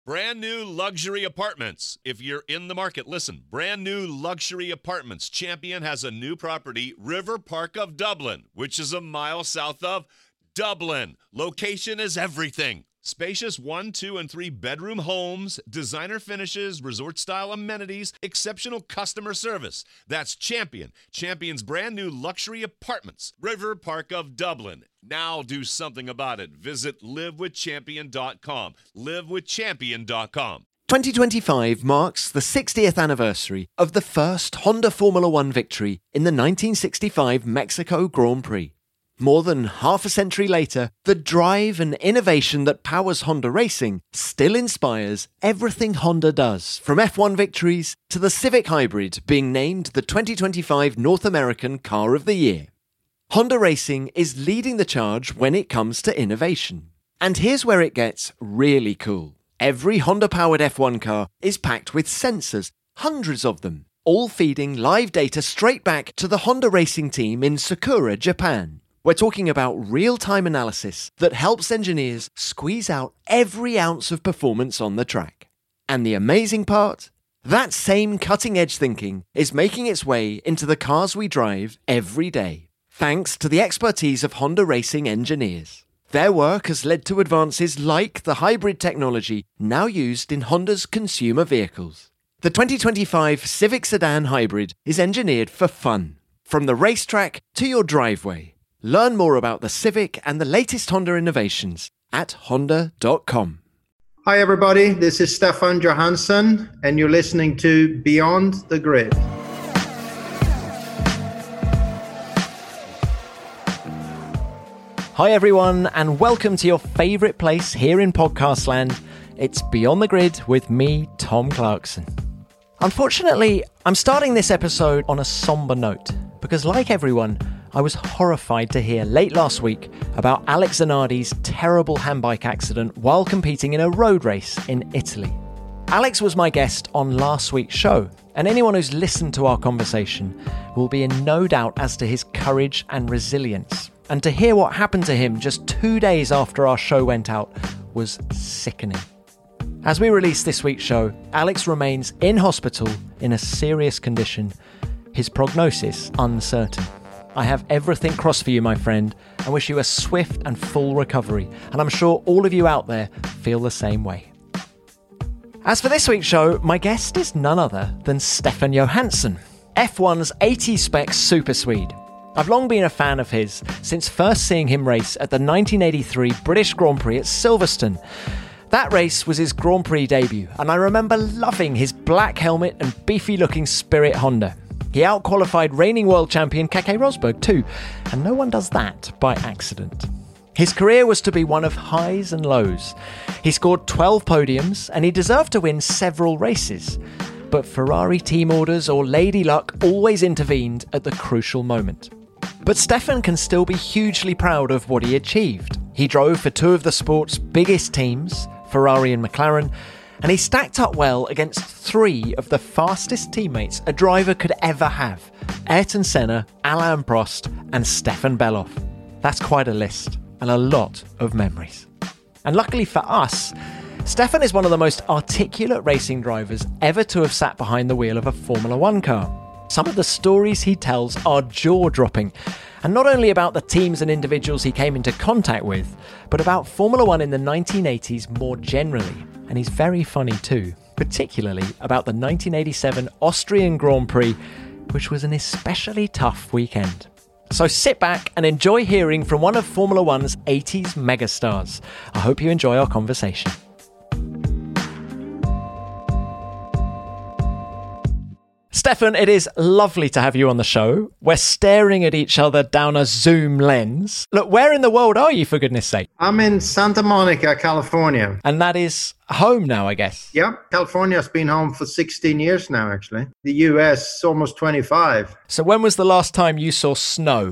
Brand new luxury apartments. If you're in the market, listen. Brand new luxury apartments. Champion has a new property, River Park of Dublin, which is a mile south of Dublin. Location is everything. Spacious 1, 2, and 3 bedroom homes, designer finishes, resort-style amenities, exceptional customer service. That's Champion. Champion's brand new luxury apartments, River Park of Dublin. Now do something about it. Visit livewithchampion.com. Livewithchampion.com. 2025 marks the 60th anniversary of the first Honda Formula One victory in the 1965 Mexico Grand Prix. More than half a century later, the drive and innovation that powers Honda racing still inspires everything Honda does, from F1 victories to the Civic Hybrid being named the 2025 North American Car of the Year. Honda Racing is leading the charge when it comes to innovation. And here's where it gets really cool. Every Honda-powered F1 car is packed with sensors, hundreds of them, all feeding live data straight back to the Honda Racing team in Sakura, Japan. We're talking about real-time analysis that helps engineers squeeze out every ounce of performance on the track. And the amazing part? That same cutting-edge thinking is making its way into the cars we drive every day, thanks to the expertise of Honda Racing engineers. Their work has led to advances like the hybrid technology now used in Honda's consumer vehicles. The 2025 Civic Sedan Hybrid is engineered for fun, from the racetrack to your driveway. Learn more about the Civic and the latest Honda innovations at honda.com. Hi everybody, this is Stefan Johansson and you're listening to Beyond the Grid. Hi everyone, and welcome to your favourite place here in podcast land. It's Beyond the Grid with me, Tom Clarkson. Unfortunately, I'm starting this episode on a somber note because, like everyone, I was horrified to hear late last week about Alex Zanardi's terrible handbike accident while competing in a road race in Italy. Alex was my guest on last week's show, and anyone who's listened to our conversation will be in no doubt as to his courage and resilience. And to hear what happened to him just 2 days after our show went out was sickening. As we release this week's show, Alex remains in hospital in a serious condition, his prognosis uncertain. I have everything crossed for you, my friend, and wish you a swift and full recovery, and I'm sure all of you out there feel the same way. As for this week's show, my guest is none other than Stefan Johansson, F1's 80 spec super Swede. I've long been a fan of his, since first seeing him race at the 1983 British Grand Prix at Silverstone. That race was his Grand Prix debut, and I remember loving his black helmet and beefy-looking Spirit Honda. He out-qualified reigning world champion Keke Rosberg too, and no one does that by accident. His career was to be one of highs and lows. He scored 12 podiums, and he deserved to win several races. But Ferrari team orders or lady luck always intervened at the crucial moment. But Stefan can still be hugely proud of what he achieved. He drove for two of the sport's biggest teams, Ferrari and McLaren, and he stacked up well against three of the fastest teammates a driver could ever have: Ayrton Senna, Alain Prost, and Stefan Bellof. That's quite a list, and a lot of memories. And luckily for us, Stefan is one of the most articulate racing drivers ever to have sat behind the wheel of a Formula One car. Some of the stories he tells are jaw-dropping, and not only about the teams and individuals he came into contact with, but about Formula One in the 1980s more generally. And he's very funny too, particularly about the 1987 Austrian Grand Prix, which was an especially tough weekend. So sit back and enjoy hearing from one of Formula One's 80s megastars. I hope you enjoy our conversation. Stefan, it is lovely to have you on the show. We're staring at each other down a Zoom lens. Look, where in the world are you, for goodness sake? I'm in Santa Monica, California. And that is home now, I guess. Yeah, California's been home for 16 years now, actually. The US, almost 25. So when was the last time you saw snow?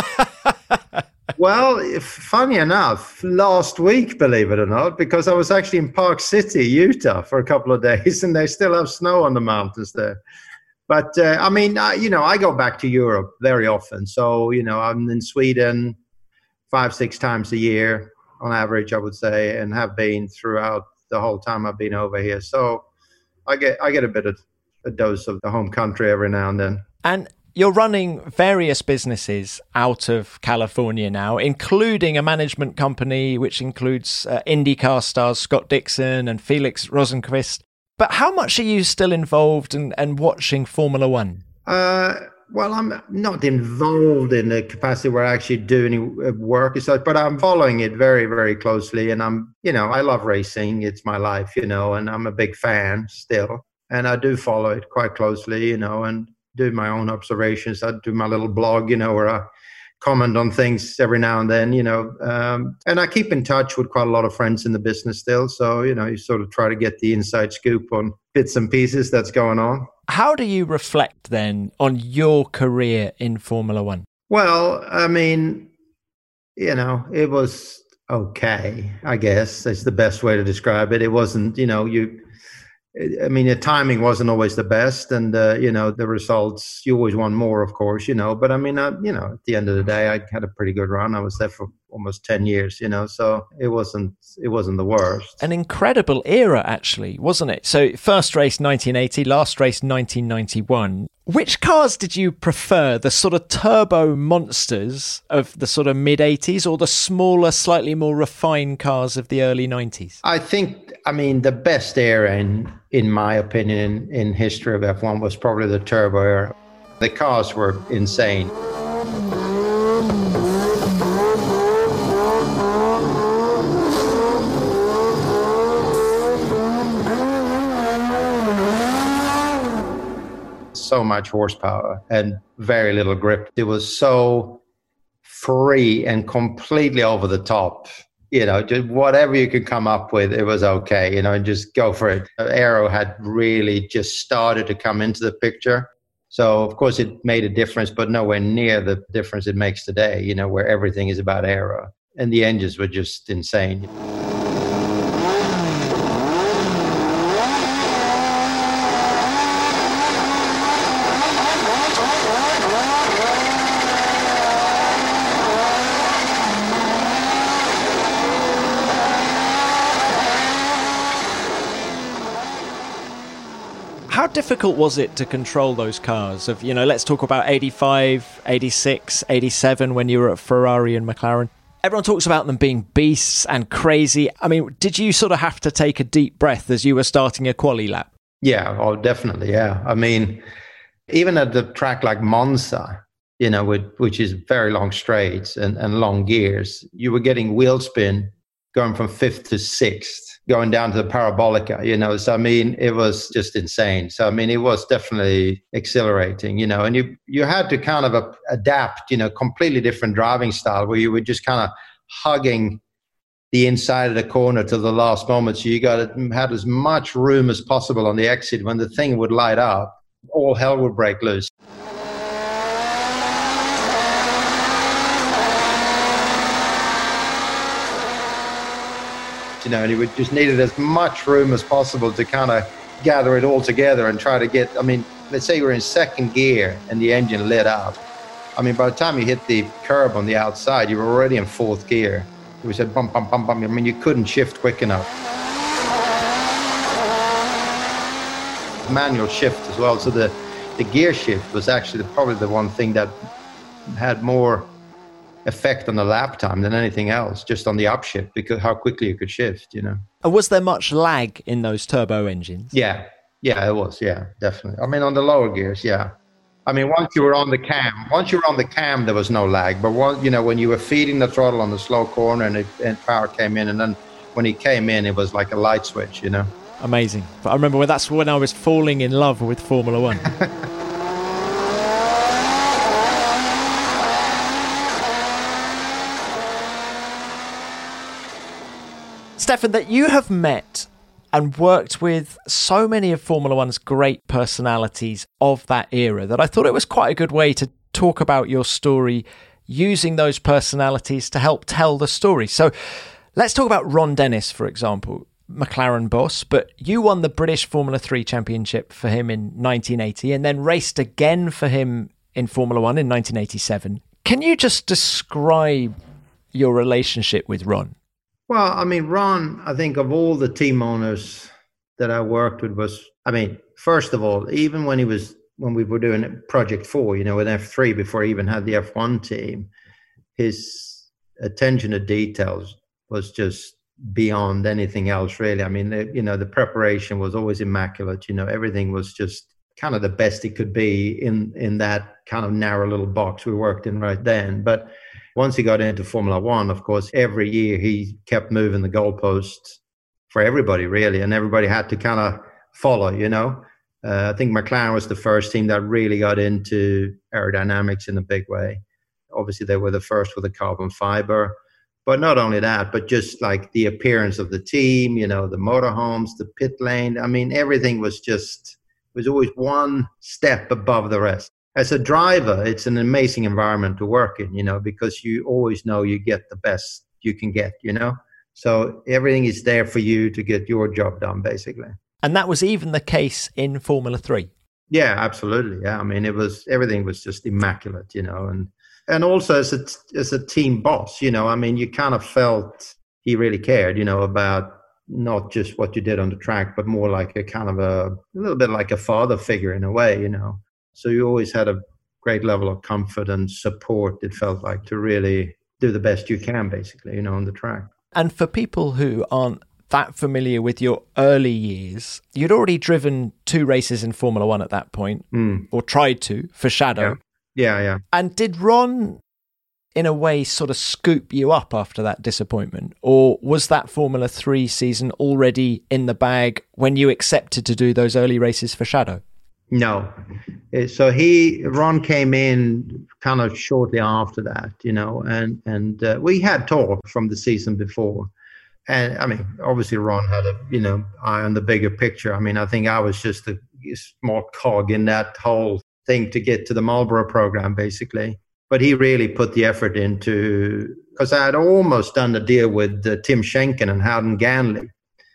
Well, funny enough, last week, believe it or not, because I was actually in Park City, Utah for a couple of days, and they still have snow on the mountains there. But, I go back to Europe very often. So, I'm in Sweden 5-6 times a year on average, I would say, and have been throughout the whole time I've been over here. So I get a dose of the home country every now and then. And you're running various businesses out of California now, including a management company which includes IndyCar stars Scott Dixon and Felix Rosenqvist. But how much are you still involved and watching Formula One? Well, I'm not involved in the capacity where I actually do any work, but I'm following it very, very closely. And I love racing. It's my life, and I'm a big fan still. And I do follow it quite closely, and do my own observations. I do my little blog, where I comment on things every now and then, and I keep in touch with quite a lot of friends in the business still. So, you sort of try to get the inside scoop on bits and pieces that's going on. How do you reflect then on your career in Formula One? Well, I mean, it was okay, I guess. That's the best way to describe it. It wasn't, the timing wasn't always the best, and the results, you always want more, of course, but at the end of the day, I had a pretty good run. I was there for almost 10 years, so it wasn't the worst. An incredible era, actually, wasn't it? So first race 1980, last race 1991. Which cars did you prefer, the sort of turbo monsters of the sort of mid-80s or the smaller, slightly more refined cars of the early 90s? I think, the best era, in my opinion, in history of F1 was probably the turbo era. The cars were insane. So much horsepower and very little grip. It was so free and completely over the top. Just whatever you could come up with, it was okay, and just go for it. Aero had really just started to come into the picture. So, of course, it made a difference, but nowhere near the difference it makes today, where everything is about aero. And the engines were just insane. How difficult was it to control those cars of, let's talk about 85, 86, 87 when you were at Ferrari and McLaren? Everyone talks about them being beasts and crazy. Did you sort of have to take a deep breath as you were starting a quali lap? Yeah, oh, definitely, yeah. Even at the track like Monza, which is very long straights and long gears, you were getting wheel spin going from 5th to 6th. Going down to the parabolica, so it was just insane. So it was definitely exhilarating, and you had to kind of adapt, completely different driving style where you were just kind of hugging the inside of the corner to the last moment. So you had as much room as possible on the exit. When the thing would light up, all hell would break loose. And you would just needed as much room as possible to kind of gather it all together and try to get, let's say you were in second gear and the engine lit up. By the time you hit the curb on the outside, you were already in 4th gear. We said bump, bump, bump, bump. You couldn't shift quick enough. Manual shift as well. So the gear shift was actually probably the one thing that had more effect on the lap time than anything else, just on the upshift, because how quickly you could shift, And was there much lag in those turbo engines? Yeah, it was, yeah, definitely. On the lower gears, yeah. Once you were on the cam, there was no lag. But when you were feeding the throttle on the slow corner and power came in, and then when it came in, it was like a light switch, Amazing. But I remember that's when I was falling in love with Formula One. Stefan, that you have met and worked with so many of Formula One's great personalities of that era that I thought it was quite a good way to talk about your story using those personalities to help tell the story. So let's talk about Ron Dennis, for example, McLaren boss, but you won the British Formula 3 championship for him in 1980 and then raced again for him in Formula 1 in 1987. Can you just describe your relationship with Ron? Well, I mean, Ron, I think of all the team owners that I worked with first of all, even when we were doing Project 4, with F3 before he even had the F1 team, his attention to details was just beyond anything else, really. I mean, the preparation was always immaculate. Everything was just kind of the best it could be in that kind of narrow little box we worked in right then. But once he got into Formula One, of course, every year he kept moving the goalposts for everybody, really, and everybody had to kind of follow, I think McLaren was the first team that really got into aerodynamics in a big way. Obviously, they were the first with the carbon fiber. But not only that, but just like the appearance of the team, the motorhomes, the pit lane. I mean, everything was always one step above the rest. As a driver, it's an amazing environment to work in, because you always know you get the best you can get, So everything is there for you to get your job done, basically. And that was even the case in Formula 3? Yeah, absolutely. Yeah, I mean, everything was just immaculate, and also as a team boss, I mean, you kind of felt he really cared, about not just what you did on the track, but more like a kind of a little bit like a father figure in a way, So you always had a great level of comfort and support, it felt like, to really do the best you can, basically, on the track. And for people who aren't that familiar with your early years, you'd already driven 2 races in Formula One at that point, or tried to, for Shadow. Yeah. And did Ron, in a way, sort of scoop you up after that disappointment? Or was that Formula 3 season already in the bag when you accepted to do those early races for Shadow? No. So Ron came in kind of shortly after that, and we had talked from the season before. And I mean, obviously Ron had eye on the bigger picture. I mean, I think I was just a small cog in that whole thing to get to the Marlboro program, basically. But he really put the effort into, because I had almost done the deal with Tim Schenken and Howden Ganley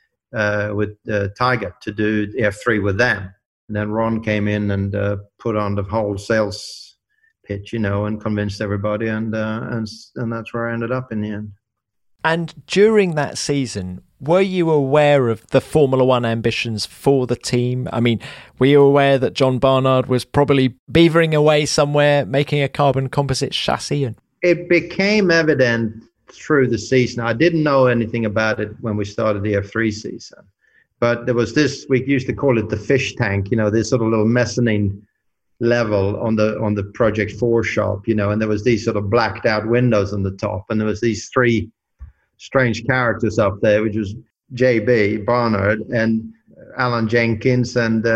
with Tiger to do the F3 with them. And then Ron came in and put on the whole sales pitch, and convinced everybody. And that's where I ended up in the end. And during that season, were you aware of the Formula One ambitions for the team? I mean, were you aware that John Barnard was probably beavering away somewhere, making a carbon composite chassis? It became evident through the season. I didn't know anything about it when we started the F3 season. But there was this, we used to call it the fish tank, this sort of little mezzanine level on the Project 4 shop, and there was these sort of blacked out windows on the top. And there was these 3 strange characters up there, which was JB Barnard and Alan Jenkins and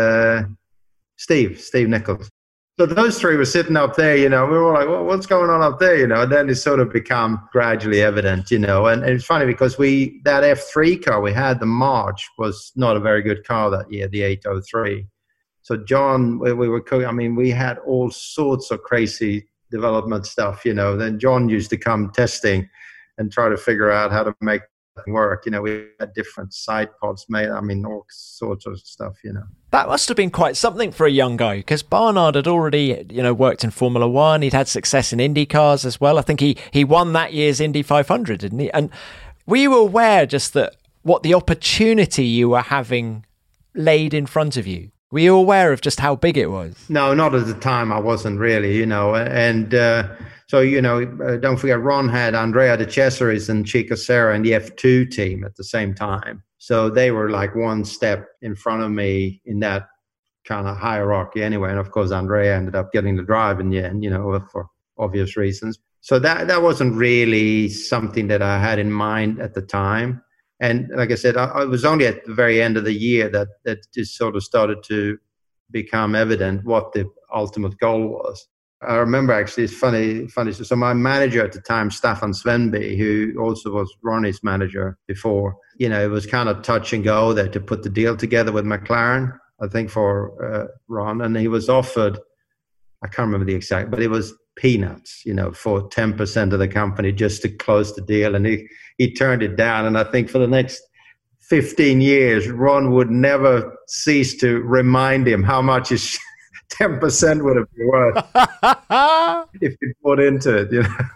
Steve Nichols. So those 3 were sitting up there, we were like, well, what's going on up there, and then it sort of become gradually evident, and it's funny because that F3 car we had, the March, was not a very good car that year, the 803. So John, we had all sorts of crazy development stuff, then John used to come testing and try to figure out how to make it work. We had different side pods made, all sorts of stuff, That must have been quite something for a young guy, because Barnard had already, worked in Formula One. He'd had success in Indy cars as well. I think he won that year's Indy 500, didn't he? And were you aware just that what the opportunity you were having laid in front of you? Were you aware of just how big it was? No, not at the time. I wasn't really, and so, don't forget, Ron had Andrea De Cesaris and Chico Serra in the F2 team at the same time. So they were like one step in front of me in that kind of hierarchy anyway. And of course, Andrea ended up getting the drive in the end, for obvious reasons. So that wasn't really something that I had in mind at the time. And like I said, it was only at the very end of the year that just sort of started to become evident what the ultimate goal was. I remember, actually, it's funny. So my manager at the time, Staffan Svenby, who also was Ronnie's manager before, it was kind of touch and go there to put the deal together with McLaren, I think, for Ron. And he was offered, I can't remember the exact, but it was peanuts, for 10% of the company just to close the deal. And he turned it down. And I think for the next 15 years, Ron would never cease to remind him how much his 10% would have been worth if you put into it,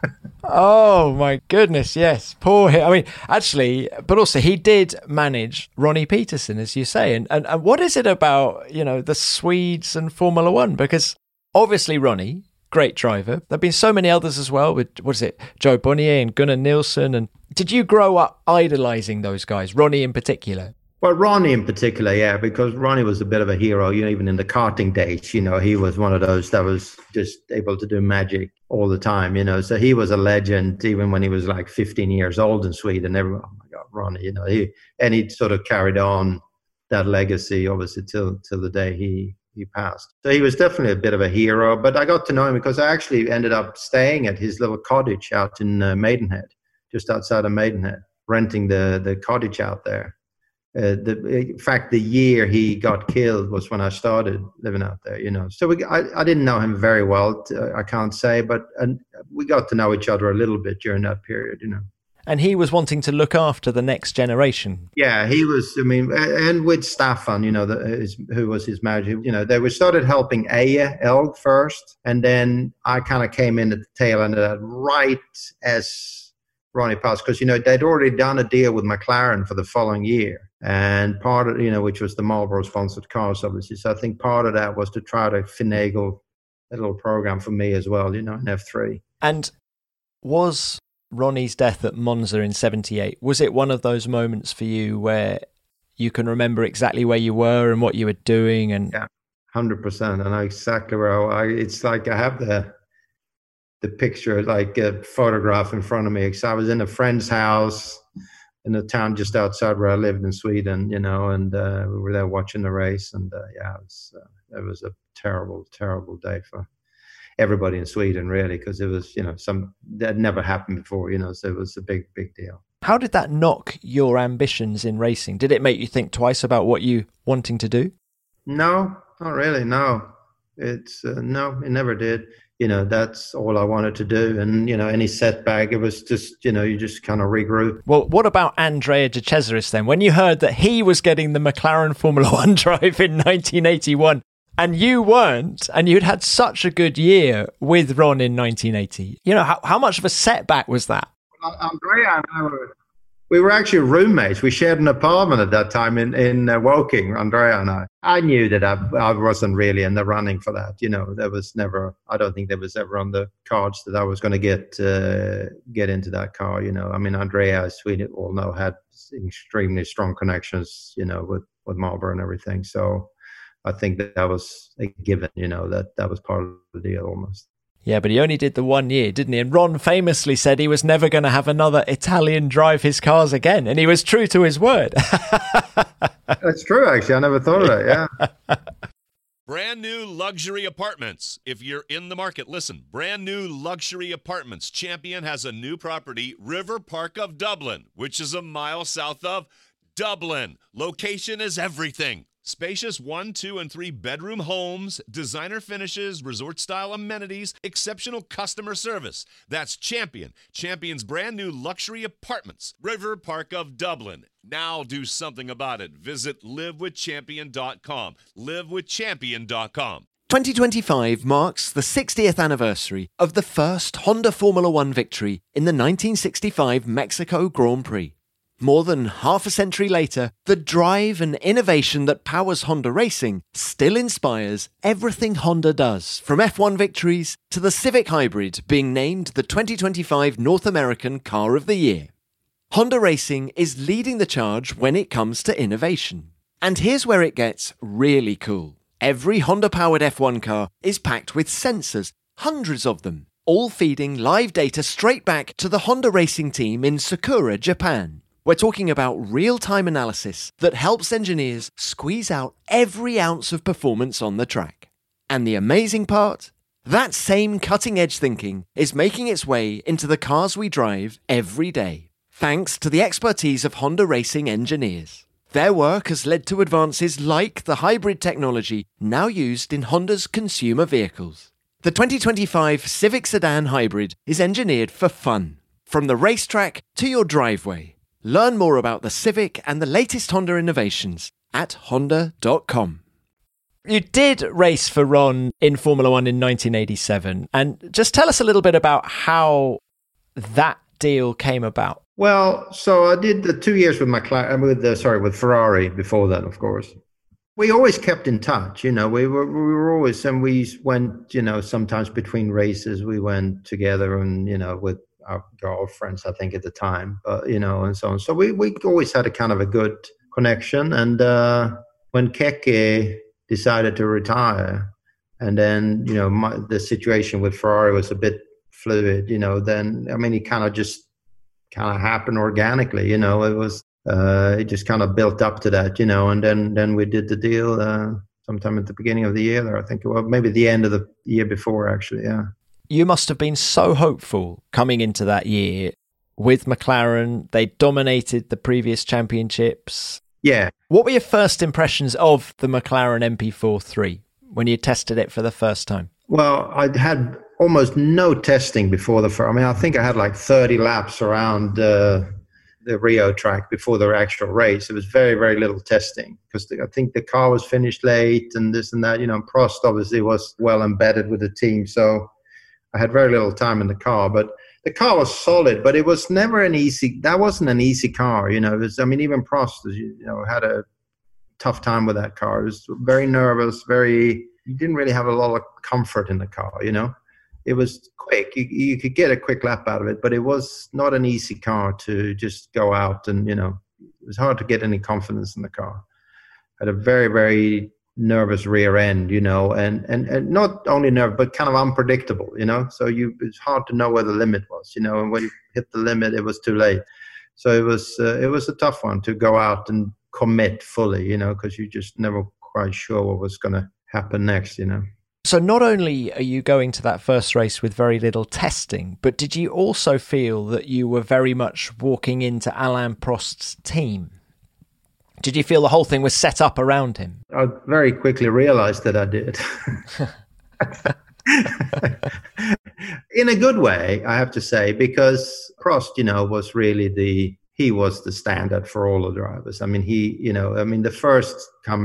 Oh my goodness, yes. Poor him. I mean, actually, but also he did manage Ronnie Peterson, as you say. And what is it about, the Swedes and Formula One? Because obviously Ronnie, great driver. There have been so many others as well with, Joe Bonnier and Gunnar Nilsson. And did you grow up idolizing those guys, Ronnie in particular? Well, Ronnie in particular, yeah, because Ronnie was a bit of a hero, even in the karting days, he was one of those that was just able to do magic all the time, so he was a legend even when he was like 15 years old in Sweden. Everyone, oh my God, Ronnie, he sort of carried on that legacy, obviously, till the day he passed. So he was definitely a bit of a hero, but I got to know him because I actually ended up staying at his little cottage out in Maidenhead, just outside of Maidenhead, renting the cottage out there. In fact, the year he got killed was when I started living out there, So I didn't know him very well, I can't say, but we got to know each other a little bit during that period, And he was wanting to look after the next generation. Yeah, he was, and with Staffan, who was his manager, they started helping Eje Elg first, and then I kind of came in at the tail end of that right as Ronnie passed, because, they'd already done a deal with McLaren for the following year. And part of, which was the Marlboro-sponsored cars, obviously. So I think part of that was to try to finagle a little program for me as well, in F3. And was Ronnie's death at Monza in 78, was it one of those moments for you where you can remember exactly where you were and what you were doing? And yeah, 100%. I know exactly where it's like I have the picture, like a photograph in front of me. Because I was in a friend's house in a town just outside where I lived in Sweden, and we were there watching the race. And it was a terrible, terrible day for everybody in Sweden, really, because it was, that never happened before, so it was a big, big deal. How did that knock your ambitions in racing? Did it make you think twice about what you wanting to do? No, not really. No, no, it never did. That's all I wanted to do. And, any setback, it was just, you just kind of regroup. Well, what about Andrea de Cesaris then? When you heard that he was getting the McLaren Formula One drive in 1981 and you weren't, and you'd had such a good year with Ron in 1980, how much of a setback was that? Andrea and I we were actually roommates. We shared an apartment at that time in Woking, Andrea and I. I knew that I wasn't really in the running for that. There was never, I don't think there was ever on the cards that I was going to get into that car. Andrea, as we all know, had extremely strong connections, with Marlboro and everything. So I think that was a given, that was part of the deal almost. Yeah, but he only did the 1 year, didn't he? And Ron famously said he was never going to have another Italian drive his cars again. And he was true to his word. That's true, actually. I never thought of that, yeah. Brand new luxury apartments. If you're in the market, listen. Brand new luxury apartments. Champion has a new property, River Park of Dublin, which is a mile south of Dublin. Location is everything. Spacious 1, 2, and 3 bedroom homes, designer finishes, resort-style amenities, exceptional customer service. That's Champion. Champion's brand new luxury apartments. River Park of Dublin. Now do something about it. Visit livewithchampion.com. Livewithchampion.com. 2025 marks the 60th anniversary of the first Honda Formula One victory in the 1965 Mexico Grand Prix. More than half a century later, the drive and innovation that powers Honda racing still inspires everything Honda does, from F1 victories to the Civic Hybrid being named the 2025 North American Car of the Year. Honda Racing is leading the charge when it comes to innovation. And here's where it gets really cool. Every Honda-powered F1 car is packed with sensors, hundreds of them, all feeding live data straight back to the Honda Racing team in Sakura, Japan. We're talking about real-time analysis that helps engineers squeeze out every ounce of performance on the track. And the amazing part? That same cutting-edge thinking is making its way into the cars we drive every day, thanks to the expertise of Honda Racing engineers. Their work has led to advances like the hybrid technology now used in Honda's consumer vehicles. The 2025 Civic Sedan Hybrid is engineered for fun, from the racetrack to your driveway. Learn more about the Civic and the latest Honda innovations at honda.com. You did race for Ron in Formula One in 1987. And just tell us a little bit about how that deal came about? Well, so I did the 2 years with with Ferrari before that, of course. We always kept in touch, we were always, and we went, sometimes between races, we went together and, with our girlfriends, I think at the time, and so on. So we always had a kind of a good connection. And when Keke decided to retire, and then, the situation with Ferrari was a bit fluid, then, it kind of happened organically, it just kind of built up to that, and then we did the deal sometime at the beginning of the year there, I think, well, maybe the end of the year before, actually, yeah. You must have been so hopeful coming into that year with McLaren. They dominated the previous championships. Yeah. What were your first impressions of the McLaren MP4-3 when you tested it for the first time? Well, I had almost no testing before I think I had like 30 laps around the Rio track before the actual race. It was very, very little testing because I think the car was finished late and this and that. Prost obviously was well embedded with the team, so I had very little time in the car. But the car was solid, but it was never that wasn't an easy car. Even Prost, had a tough time with that car. It was very nervous, you didn't really have a lot of comfort in the car, It was quick. You could get a quick lap out of it, but it was not an easy car to just go out and, it was hard to get any confidence in the car. Had a very, very nervous rear end, and not only nervous, but kind of unpredictable, So it's hard to know where the limit was, and when you hit the limit, it was too late. So it was a tough one to go out and commit fully, because you just never quite sure what was going to happen next, So not only are you going to that first race with very little testing, but did you also feel that you were very much walking into Alain Prost's team? Did you feel the whole thing was set up around him? I very quickly realized that I did. In a good way, I have to say, because Prost, was really he was the standard for all the drivers. The first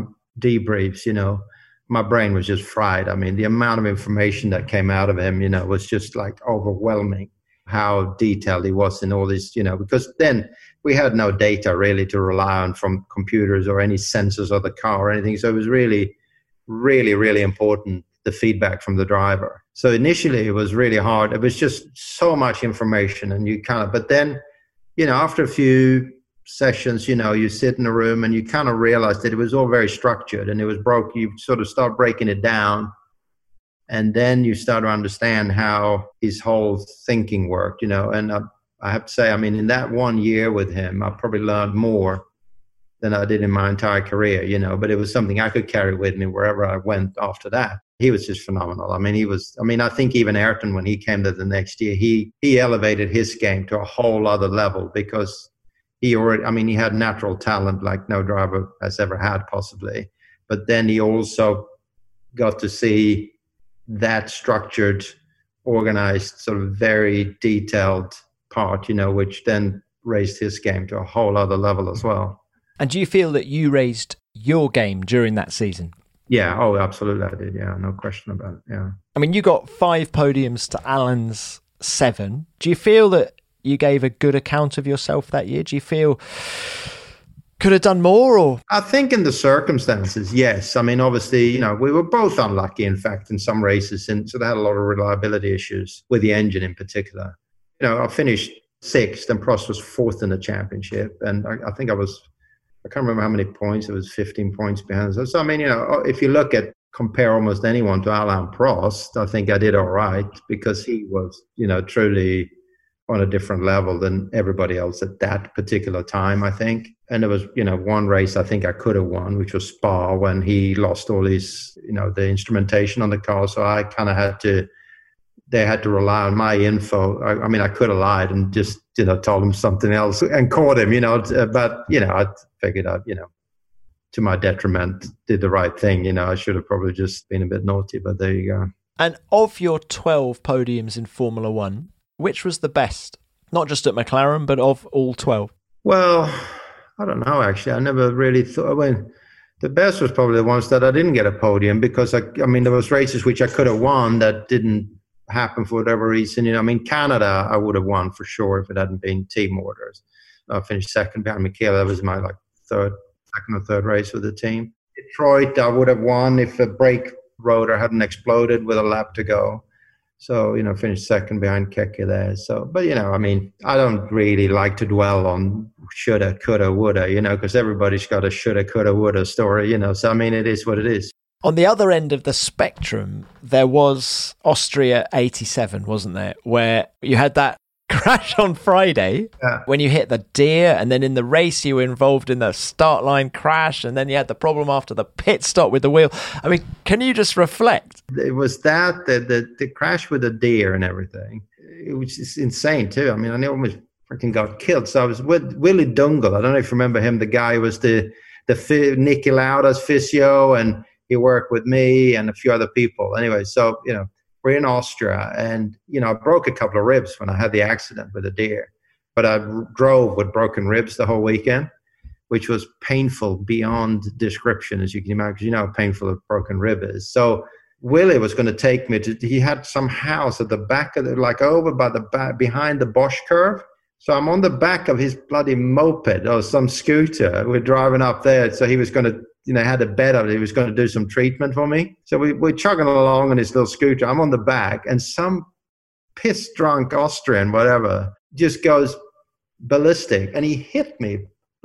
debriefs, my brain was just fried. The amount of information that came out of him, was just like overwhelming how detailed he was in all this, because then we had no data really to rely on from computers or any sensors of the car or anything. So it was really, really, really important, the feedback from the driver. So initially it was really hard. It was just so much information and but then, after a few sessions, you sit in a room and you kind of realize that it was all very structured and it was you sort of start breaking it down. And then you start to understand how his whole thinking worked, and I have to say, in that 1 year with him, I probably learned more than I did in my entire career, but it was something I could carry with me wherever I went after that. He was just phenomenal. I think even Ayrton, when he came there the next year, he elevated his game to a whole other level because he had natural talent like no driver has ever had possibly. But then he also got to see that structured, organized, sort of very detailed part, which then raised his game to a whole other level as well. And do you feel that you raised your game during that season? Yeah, oh, absolutely I did, yeah, no question about it, yeah. You got 5 podiums to Alain's 7. Do you feel that you gave a good account of yourself that year? Do you feel could have done more? Or I think in the circumstances, yes. Obviously, we were both unlucky, in fact, in some races, and so they had a lot of reliability issues with the engine in particular. I finished 6th and Prost was 4th in the championship, and I think I can't remember how many points, it was 15 points behind. So if you compare almost anyone to Alain Prost, I think I did all right because he was, truly on a different level than everybody else at that particular time, I think. And there was, one race I think I could have won, which was Spa, when he lost all his, the instrumentation on the car. So I kind of they had to rely on my info. I could have lied and just, told him something else and caught him, but, I figured out, to my detriment, did the right thing. I should have probably just been a bit naughty, but there you go. And of your 12 podiums in Formula One, which was the best? Not just at McLaren, but of all 12? Well, I don't know, actually. I never really thought. The best was probably the ones that I didn't get a podium because, there was races which I could have won that didn't happened for whatever reason. I mean, Canada, I would have won for sure if it hadn't been team orders. I finished second behind Michele. That was my second or third race with the team. Detroit, I would have won if the brake rotor hadn't exploded with a lap to go. So, finished second behind Keke there. So, but, I mean, I don't really like to dwell on shoulda, coulda, woulda, because everybody's got a shoulda, coulda, woulda story, So, I mean, it is what it is. On the other end of the spectrum, there was Austria 87, wasn't there? Where you had that crash on Friday when you hit the deer, and then in the race you were involved in the start line crash, and then you had the problem after the pit stop with the wheel. I mean, can you just reflect? It was the crash with the deer and everything. It was just insane too. I mean, I almost freaking got killed. So I was with Willie Dungle. I don't know if you remember him. The guy who was the Niki Lauda's physio, and he worked with me and a few other people. Anyway, so we're in Austria, and I broke a couple of ribs when I had the accident with the deer, but I drove with broken ribs the whole weekend, which was painful beyond description, as you can imagine. You know how painful a broken rib is. So Willie was going to take me he had some house at the back of over by the back behind the Bosch curve. So I'm on the back of his bloody moped or some scooter. We're driving up there. So he was going to, had a bet on it. He was going to do some treatment for me. So we're chugging along on his little scooter. I'm on the back, and some piss drunk Austrian, whatever, just goes ballistic. And he hit me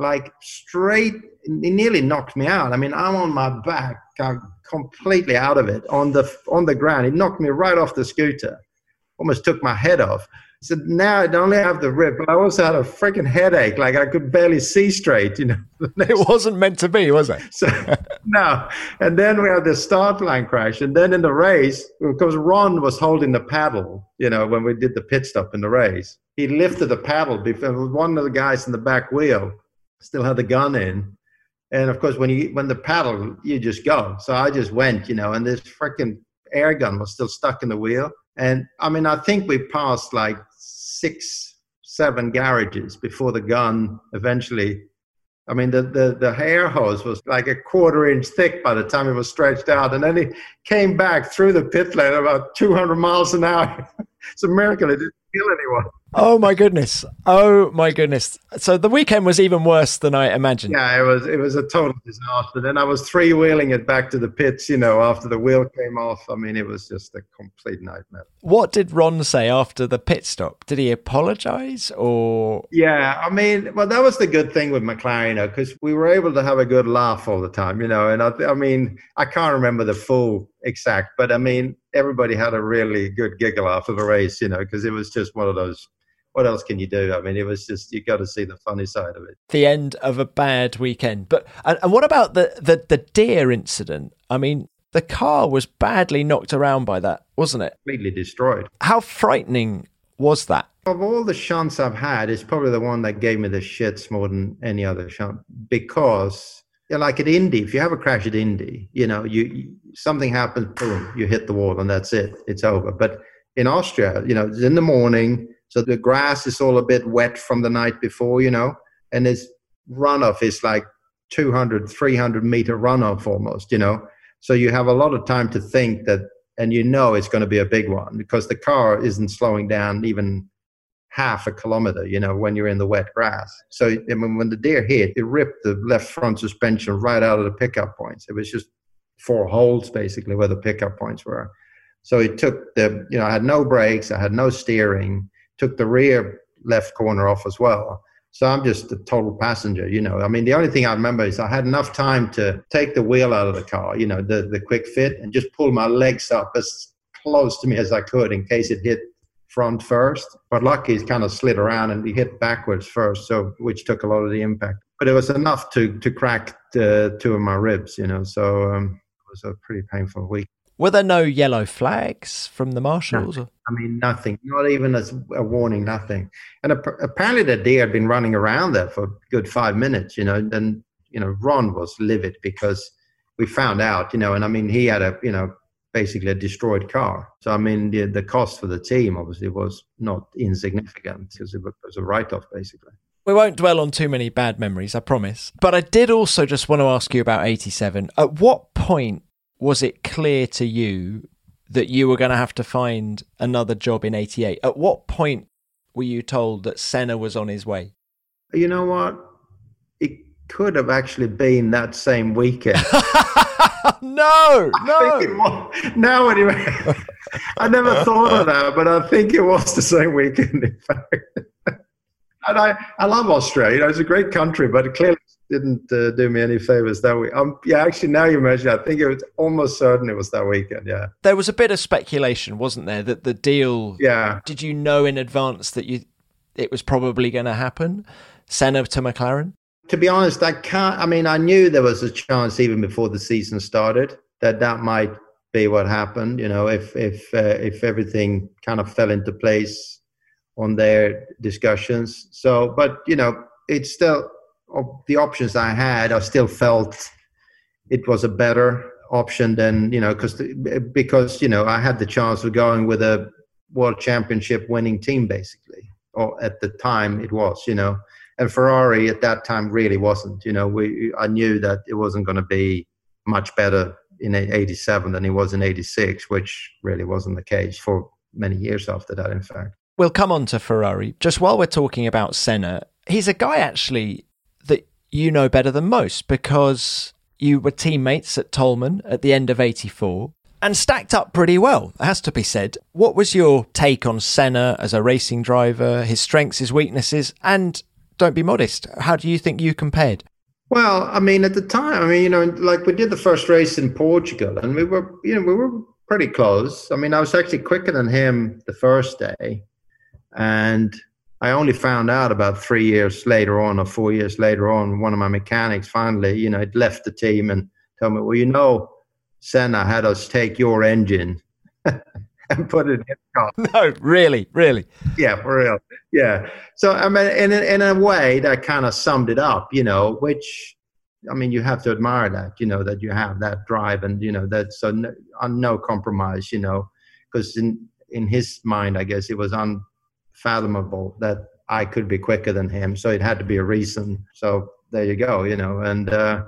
straight. He nearly knocked me out. I mean, I'm on my back, completely out of it on the ground. He knocked me right off the scooter. Almost took my head off. So now I don't only have the rib, but I also had a freaking headache. I could barely see straight, It wasn't meant to be, was it? So, no. And then we had the start line crash. And then in the race, because Ron was holding the paddle, when we did the pit stop in the race, he lifted the paddle because one of the guys in the back wheel still had the gun in. And of course, when the paddle, you just go. So I just went, and this freaking air gun was still stuck in the wheel. And I mean, I think we passed 6-7 garages before the gun eventually. I mean, the air hose was like a 1/4 inch thick by the time it was stretched out. And then he came back through the pit lane about 200 miles an hour. It's a miracle it didn't kill anyone. Oh my goodness. So the weekend was even worse than I imagined. Yeah, it was a total disaster. Then I was 3-wheeling it back to the pits, after the wheel came off. I mean, it was just a complete nightmare. What did Ron say after the pit stop? Did he apologize or? Yeah, I mean, well, that was the good thing with McLaren, because we were able to have a good laugh all the time, and I mean, I can't remember the full exact, but I mean, everybody had a really good giggle after the race, because it was just one of those. What else can you do? I mean, it was just, you got to see the funny side of it. The end of a bad weekend. But and what about the deer incident? I mean, the car was badly knocked around by that, wasn't it? Completely destroyed. How frightening was that? Of all the shunts I've had, it's probably the one that gave me the shits more than any other shunt. Because, like at Indy, if you have a crash at Indy, something happens, boom, you hit the wall and that's it. It's over. But in Austria, it's in the morning. So the grass is all a bit wet from the night before, and this runoff is 200, 300 meter runoff almost, So you have a lot of time to think that, and it's going to be a big one because the car isn't slowing down even half a kilometer, when you're in the wet grass. So when the deer hit, it ripped the left front suspension right out of the pickup points. It was just 4 holes basically where the pickup points were. So it took I had no brakes, I had no steering. Took the rear left corner off as well. So I'm just a total passenger, I mean, the only thing I remember is I had enough time to take the wheel out of the car, the quick fit, and just pull my legs up as close to me as I could in case it hit front first. But lucky it kind of slid around and he hit backwards first, which took a lot of the impact. But it was enough to crack 2 of my ribs, so it was a pretty painful week. Were there no yellow flags from the marshals? No. I mean, nothing, not even as a warning, nothing. And apparently the deer had been running around there for a good 5 minutes, and, Ron was livid because we found out, and I mean, he had basically a destroyed car. So, I mean, the cost for the team obviously was not insignificant because it was a write-off basically. We won't dwell on too many bad memories, I promise. But I did also just want to ask you about 87. At what point was it clear to you that you were going to have to find another job in 88? At what point were you told that Senna was on his way? You know what? It could have actually been that same weekend. No. Now, anyway, I never thought of that, but I think it was the same weekend, in fact. And I love Australia. It's a great country, but it clearly didn't do me any favors that week. Actually, now you mention it, I think it was almost certain it was that weekend, yeah. There was a bit of speculation, wasn't there, that the deal... Yeah. Did you know in advance that it was probably going to happen? Senna to McLaren? To be honest, I knew there was a chance even before the season started that might be what happened, if everything kind of fell into place on their discussions. So, but, it's still, of the options I had, I still felt it was a better option than, because I had the chance of going with a world championship winning team, basically, or at the time it was, and Ferrari at that time really wasn't, I knew that it wasn't going to be much better in 87 than it was in 86, which really wasn't the case for many years after that, in fact. We'll come on to Ferrari. Just while we're talking about Senna, he's a guy actually that you know better than most because you were teammates at Toleman at the end of 84 and stacked up pretty well, it has to be said. What was your take on Senna as a racing driver, his strengths, his weaknesses, and don't be modest, how do you think you compared? Well, at the time, like we did the first race in Portugal and we were pretty close. I was actually quicker than him the first day. And I only found out about 3 years later on or 4 years later on, one of my mechanics finally, had left the team and told me, well, Senna had us take your engine and put it in his car. No, really? Yeah, for real. Yeah. So, in a way that kind of summed it up, which, you have to admire that, that you have that drive and, that's no compromise, because in his mind, I guess it was unfathomable that I could be quicker than him. So it had to be a reason. So there you go, and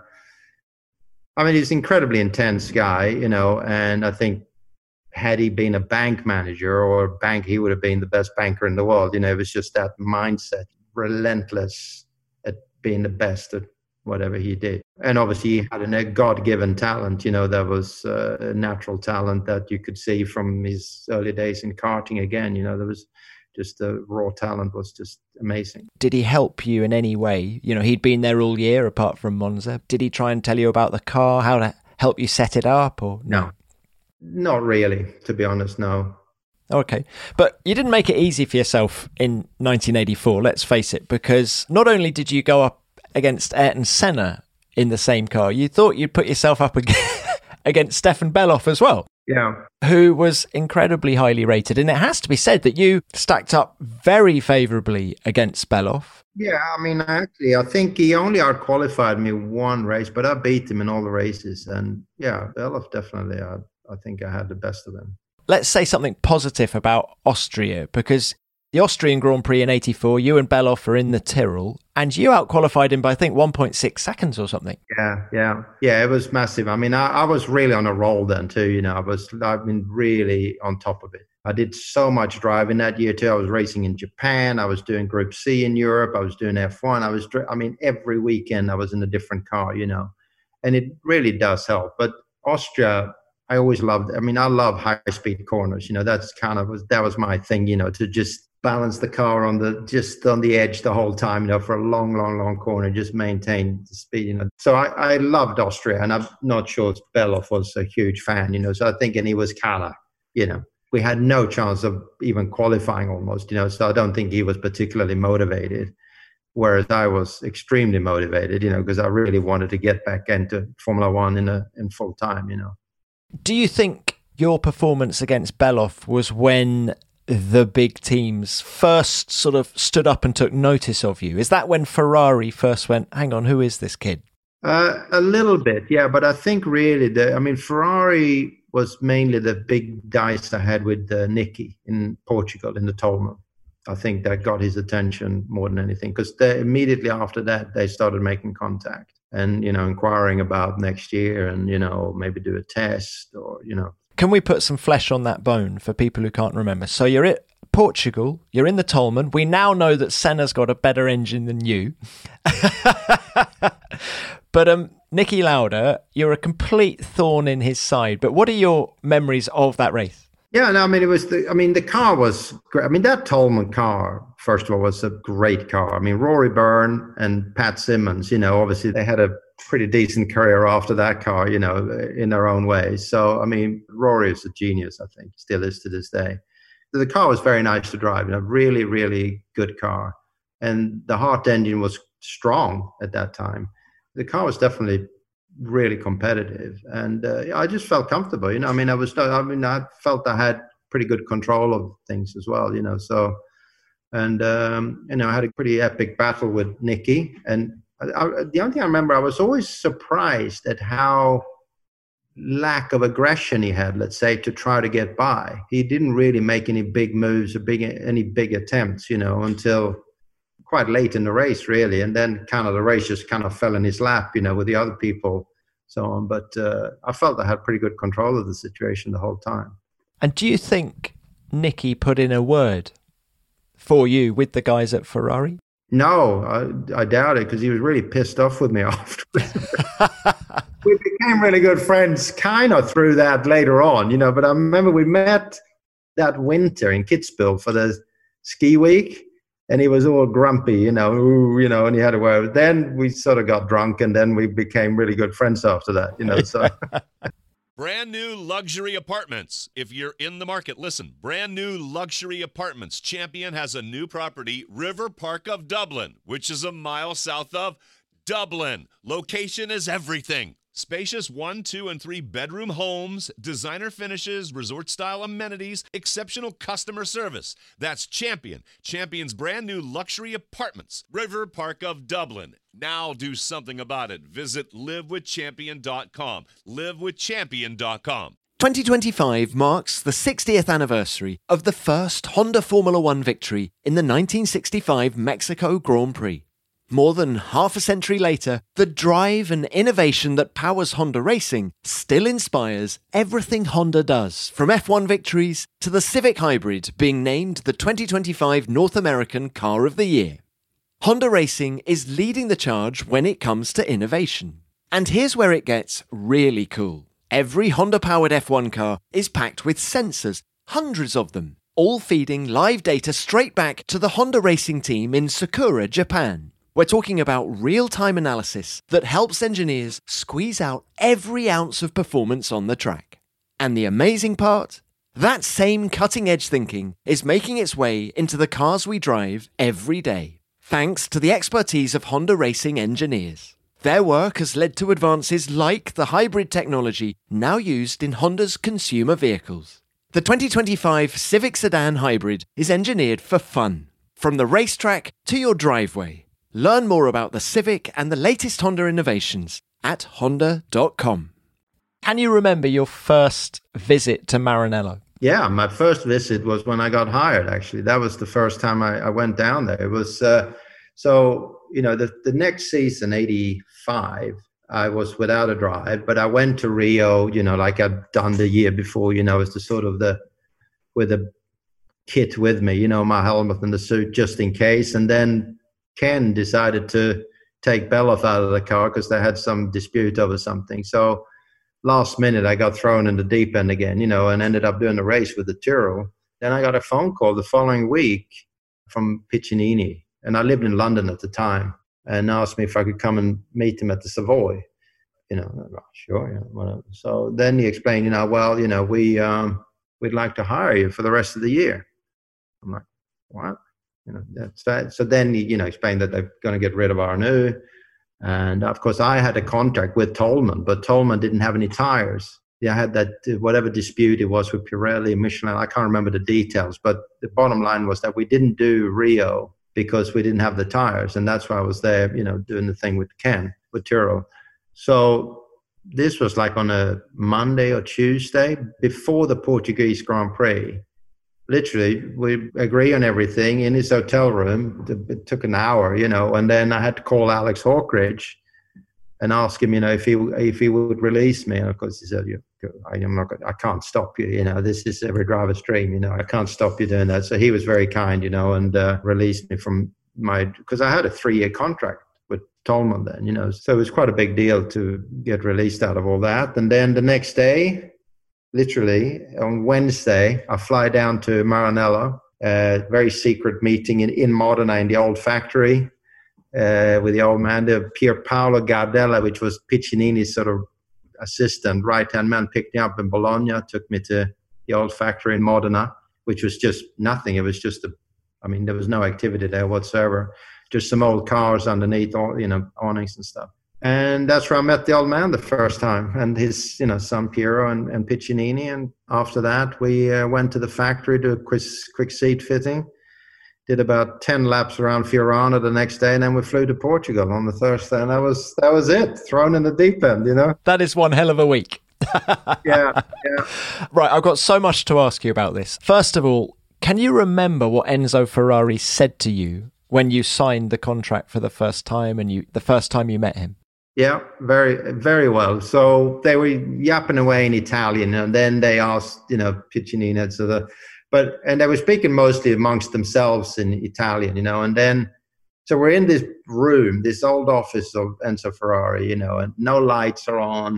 he's an incredibly intense guy, and I think had he been a bank manager or a bank, he would have been the best banker in the world. It was just that mindset, relentless at being the best at whatever he did. And obviously he had a God-given talent, that was a natural talent that you could see from his early days in karting again. There was just the raw talent was just amazing. Did he help you in any way? He'd been there all year apart from Monza. Did he try and tell you about the car, how to help you set it up or no? Not really, to be honest, no. Okay. But you didn't make it easy for yourself in 1984, let's face it, because not only did you go up against Ayrton Senna in the same car, you thought you'd put yourself up against Stefan Bellof as well. Yeah. Who was incredibly highly rated. And it has to be said that you stacked up very favourably against Bellof. Yeah, actually, I think he only out-qualified me one race, but I beat him in all the races. And yeah, Bellof definitely, I think I had the best of him. Let's say something positive about Austria, because the Austrian Grand Prix in 84, you and Bellof are in the Tyrrell, and you out-qualified him by, I think, 1.6 seconds or something. Yeah, it was massive. I was really on a roll then too, I've been really on top of it. I did so much driving that year too. I was racing in Japan. I was doing Group C in Europe. I was doing F1. Every weekend I was in a different car, and it really does help. But Austria, I always loved. I love high-speed corners. That was my thing. To just balance the car on the edge the whole time. For a long corner, just maintain the speed. So I loved Austria, and I'm not sure Bellof was a huge fan. So I think, and he was kind of, we had no chance of even qualifying almost. So I don't think he was particularly motivated. Whereas I was extremely motivated. Because I really wanted to get back into Formula One in full time. Do you think your performance against Bellof was when the big teams first sort of stood up and took notice of you? Is that when Ferrari first went, hang on, who is this kid? A little bit, yeah. But I think really, Ferrari was mainly the big dice I had with Nicky in Portugal in the Toleman. I think that got his attention more than anything, because immediately after that, they started making contact and, inquiring about next year and, maybe do a test or, Can we put some flesh on that bone for people who can't remember? So you're at Portugal, you're in the Toleman. We now know that Senna's got a better engine than you. But Niki Lauda, you're a complete thorn in his side. But what are your memories of that race? Yeah, no, I mean, the car was great. I mean, that Toleman car, first of all, was a great car. I mean, Rory Byrne and Pat Simmons, obviously they had a pretty decent career after that car, in their own way. So, I mean, Rory is a genius, I think, still is to this day. The car was very nice to drive, really, really good car. And the Hart engine was strong at that time. The car was definitely really competitive, and I just felt comfortable. I felt I had pretty good control of things as well. So, and I had a pretty epic battle with Niki. And the only thing I remember, I was always surprised at how lack of aggression he had, let's say, to try to get by. He didn't really make any big moves or any big attempts, until quite late in the race, really. And then kind of the race just kind of fell in his lap, with the other people, so on. But I felt I had pretty good control of the situation the whole time. And do you think Niki put in a word for you with the guys at Ferrari? No, I doubt it, because he was really pissed off with me afterwards. We became really good friends kind of through that later on, but I remember we met that winter in Kitzbühel for the ski week, and he was all grumpy, and he had a word. Then we sort of got drunk, and then we became really good friends after that, so. Brand new luxury apartments. If you're in the market, listen, brand new luxury apartments. Champion has a new property, River Park of Dublin, which is a mile south of Dublin. Location is everything. Spacious 1, 2, and 3 bedroom homes, designer finishes, resort-style amenities, exceptional customer service. That's Champion. Champion's brand new luxury apartments, River Park of Dublin. Now do something about it. Visit livewithchampion.com. Livewithchampion.com. 2025 marks the 60th anniversary of the first Honda Formula One victory in the 1965 Mexico Grand Prix. More than half a century later, the drive and innovation that powers Honda racing still inspires everything Honda does, from F1 victories to the Civic Hybrid being named the 2025 North American Car of the Year. Honda Racing is leading the charge when it comes to innovation. And here's where it gets really cool. Every Honda-powered F1 car is packed with sensors, hundreds of them, all feeding live data straight back to the Honda Racing team in Sakura, Japan. We're talking about real-time analysis that helps engineers squeeze out every ounce of performance on the track. And the amazing part? That same cutting-edge thinking is making its way into the cars we drive every day, thanks to the expertise of Honda Racing engineers. Their work has led to advances like the hybrid technology now used in Honda's consumer vehicles. The 2025 Civic Sedan Hybrid is engineered for fun, from the racetrack to your driveway. Learn more about the Civic and the latest Honda innovations at honda.com. Can you remember your first visit to Maranello? Yeah, my first visit was when I got hired, actually. That was the first time I went down there. It was, the next season, 85, I was without a drive, but I went to Rio, like I'd done the year before, as the sort of with a kit with me, my helmet and the suit just in case. And then Ken decided to take Beloff out of the car because they had some dispute over something. So last minute, I got thrown in the deep end again, and ended up doing the race with the Tyrrell. Then I got a phone call the following week from Piccinini, and I lived in London at the time, and asked me if I could come and meet him at the Savoy. Sure. Whatever. So then he explained, we'd like to hire you for the rest of the year. I'm like, what? That's that. So then he, explained that they're going to get rid of Arnoux. And of course, I had a contract with Toleman, but Toleman didn't have any tires. I had that, whatever dispute it was with Pirelli and Michelin, I can't remember the details, but the bottom line was that we didn't do Rio because we didn't have the tires. And that's why I was there, doing the thing with Ken, with Tyrrell. So this was like on a Monday or Tuesday before the Portuguese Grand Prix. Literally, we agree on everything in his hotel room. It took an hour, and then I had to call Alex Hawkridge and asked him, if he would release me. And of course he said, I can't stop you. This is every driver's dream. I can't stop you doing that. So he was very kind, and released me from because I had a 3-year contract with Toleman then, so it was quite a big deal to get released out of all that. And then the next day, literally on Wednesday, I fly down to Maranello, a very secret meeting in Modena in the old factory with the old man, the Pier Paolo Gardella, which was Piccinini's sort of assistant, right-hand man, picked me up in Bologna, took me to the old factory in Modena, which was just nothing. It was just there was no activity there whatsoever. Just some old cars underneath, awnings and stuff. And that's where I met the old man the first time, and his, son Piero and Piccinini. And after that, we went to the factory to a quick seat fitting. Did about 10 laps around Fiorano the next day, and then we flew to Portugal on the Thursday, and that was it. Thrown in the deep end, That is one hell of a week. Yeah. Right, I've got so much to ask you about this. First of all, can you remember what Enzo Ferrari said to you when you signed the contract for the first time and the first time you met him? Yeah, very, very well. So they were yapping away in Italian, and then they asked, Piccinini, and they were speaking mostly amongst themselves in Italian, and then, so we're in this room, this old office of Enzo Ferrari, and no lights are on.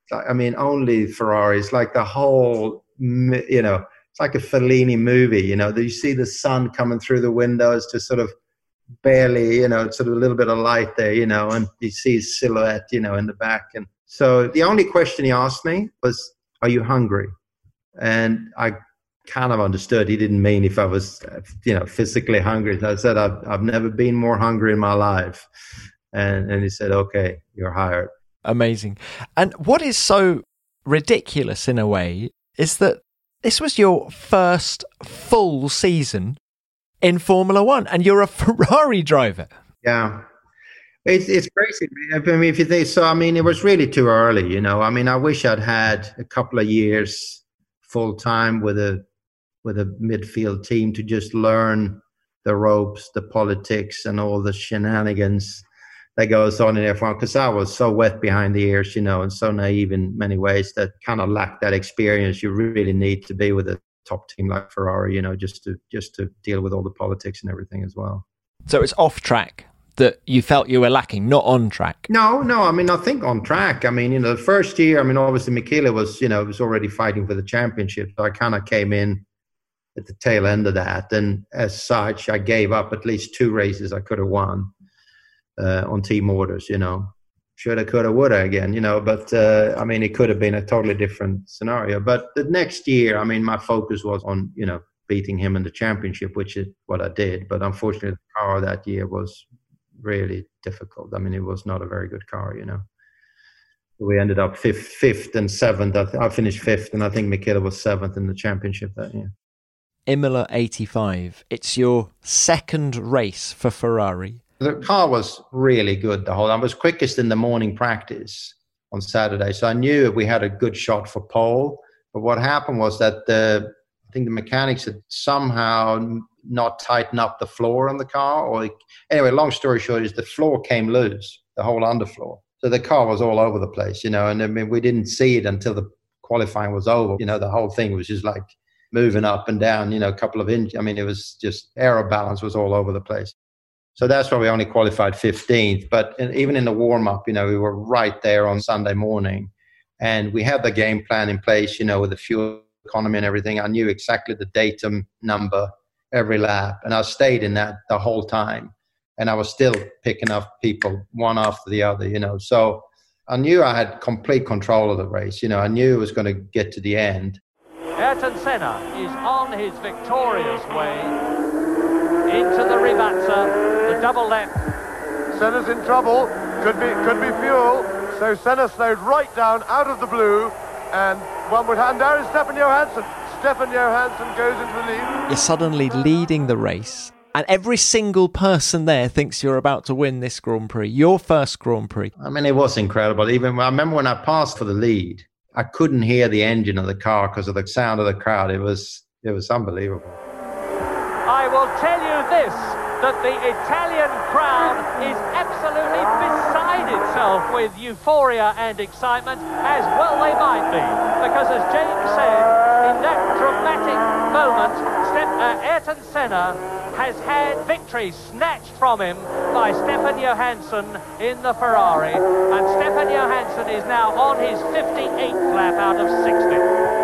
Only Ferrari. It's like the whole, it's like a Fellini movie, you see the sun coming through the windows to sort of barely, sort of a little bit of light there, and you see his silhouette, in the back. And so the only question he asked me was, "Are you hungry?" And I kind of understood he didn't mean if I was, physically hungry. So I said, I've never been more hungry in my life. And he said, "Okay, you're hired." Amazing. And what is so ridiculous in a way is that this was your first full season in Formula One, and you're a Ferrari driver. Yeah. It's crazy. If you think so, it was really too early, I wish I'd had a couple of years full time with a midfield team to just learn the ropes, the politics, and all the shenanigans that goes on in F1, because I was so wet behind the ears, and so naive in many ways that kind of lacked that experience you really need to be with a top team like Ferrari, just to deal with all the politics and everything as well. So it's off track that you felt you were lacking, not on track? No, I think on track. The first year, obviously Michele was already fighting for the championship. So I kind of came in at the tail end of that. And as such, I gave up at least 2 races I could have won on team orders, Shoulda, coulda, woulda again, but it could have been a totally different scenario. But the next year, my focus was on, beating him in the championship, which is what I did. But unfortunately, the car that year was really difficult. It was not a very good car, We ended up fifth and 7th. I finished 5th, and I think Michele was 7th in the championship that year. Imola 85. It's your second race for Ferrari. The car was really good the whole time. I was quickest in the morning practice on Saturday, so I knew we had a good shot for pole. But what happened was that I think the mechanics had somehow not tightened up the floor on the car. Anyway, long story short is the floor came loose, the whole underfloor. So the car was all over the place, and we didn't see it until the qualifying was over. The whole thing was just like moving up and down, a couple of inches. It was just aero balance was all over the place. So that's why we only qualified 15th. But even in the warm-up, we were right there on Sunday morning. And we had the game plan in place, with the fuel economy and everything. I knew exactly the datum number every lap. And I stayed in that the whole time. And I was still picking up people one after the other, So I knew I had complete control of the race. I knew it was going to get to the end. Ayrton Senna is on his victorious way into the Rivazza, the double left. Senna's in trouble, could be fuel, so Senna slowed right down out of the blue, and there is Stefan Johansson. Stefan Johansson goes into the lead. You're suddenly leading the race, and every single person there thinks you're about to win this Grand Prix, your first Grand Prix. It was incredible. I remember when I passed for the lead, I couldn't hear the engine of the car because of the sound of the crowd. It was unbelievable. I will tell you this, that the Italian crowd is absolutely beside itself with euphoria and excitement, as well they might be, because as James said, in that dramatic moment, Ayrton Senna has had victory snatched from him by Stefan Johansson in the Ferrari, and Stefan Johansson is now on his 58th lap out of 60.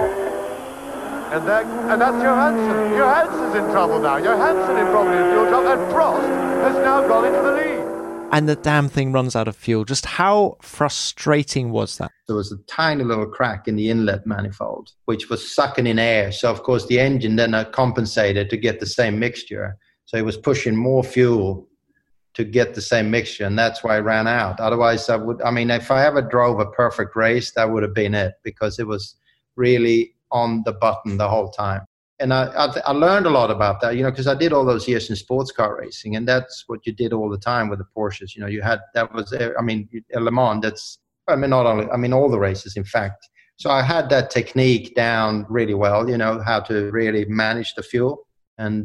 And that's Johansson. Johansson's in trouble now. Johansson is probably in fuel trouble, and Prost has now gone into the lead. And the damn thing runs out of fuel. Just how frustrating was that? There was a tiny little crack in the inlet manifold, which was sucking in air. So, of course, the engine then compensated to get the same mixture. So it was pushing more fuel to get the same mixture, and that's why it ran out. Otherwise, if I ever drove a perfect race, that would have been it, because it was really on the button the whole time. And I learned a lot about that, because I did all those years in sports car racing, and that's what you did all the time with the Porsches. You had, Le Mans, all the races, in fact. So I had that technique down really well, how to really manage the fuel. And,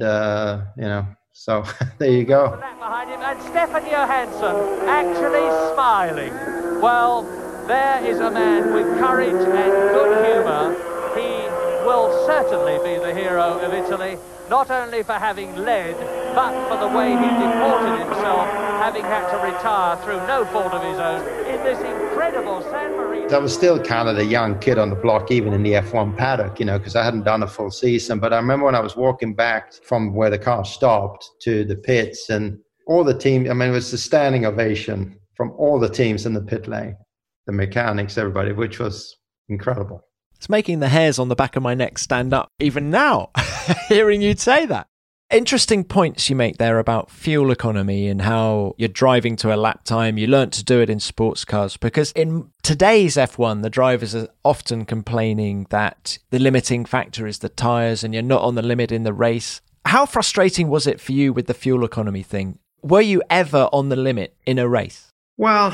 so there you go. Behind him, and Stefan Johansson actually smiling. Well, there is a man with courage and good humour. He will certainly be the hero of Italy, not only for having led, but for the way he deported himself, having had to retire through no fault of his own in this incredible San Marino. I was still kind of the young kid on the block, even in the F1 paddock, because I hadn't done a full season. But I remember when I was walking back from where the car stopped to the pits, and all the team, it was a standing ovation from all the teams in the pit lane, the mechanics, everybody, which was incredible. It's making the hairs on the back of my neck stand up even now, hearing you say that. Interesting points you make there about fuel economy and how you're driving to a lap time. You learnt to do it in sports cars, because in today's F1, the drivers are often complaining that the limiting factor is the tyres and you're not on the limit in the race. How frustrating was it for you with the fuel economy thing? Were you ever on the limit in a race? Well,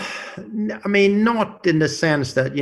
not in the sense that,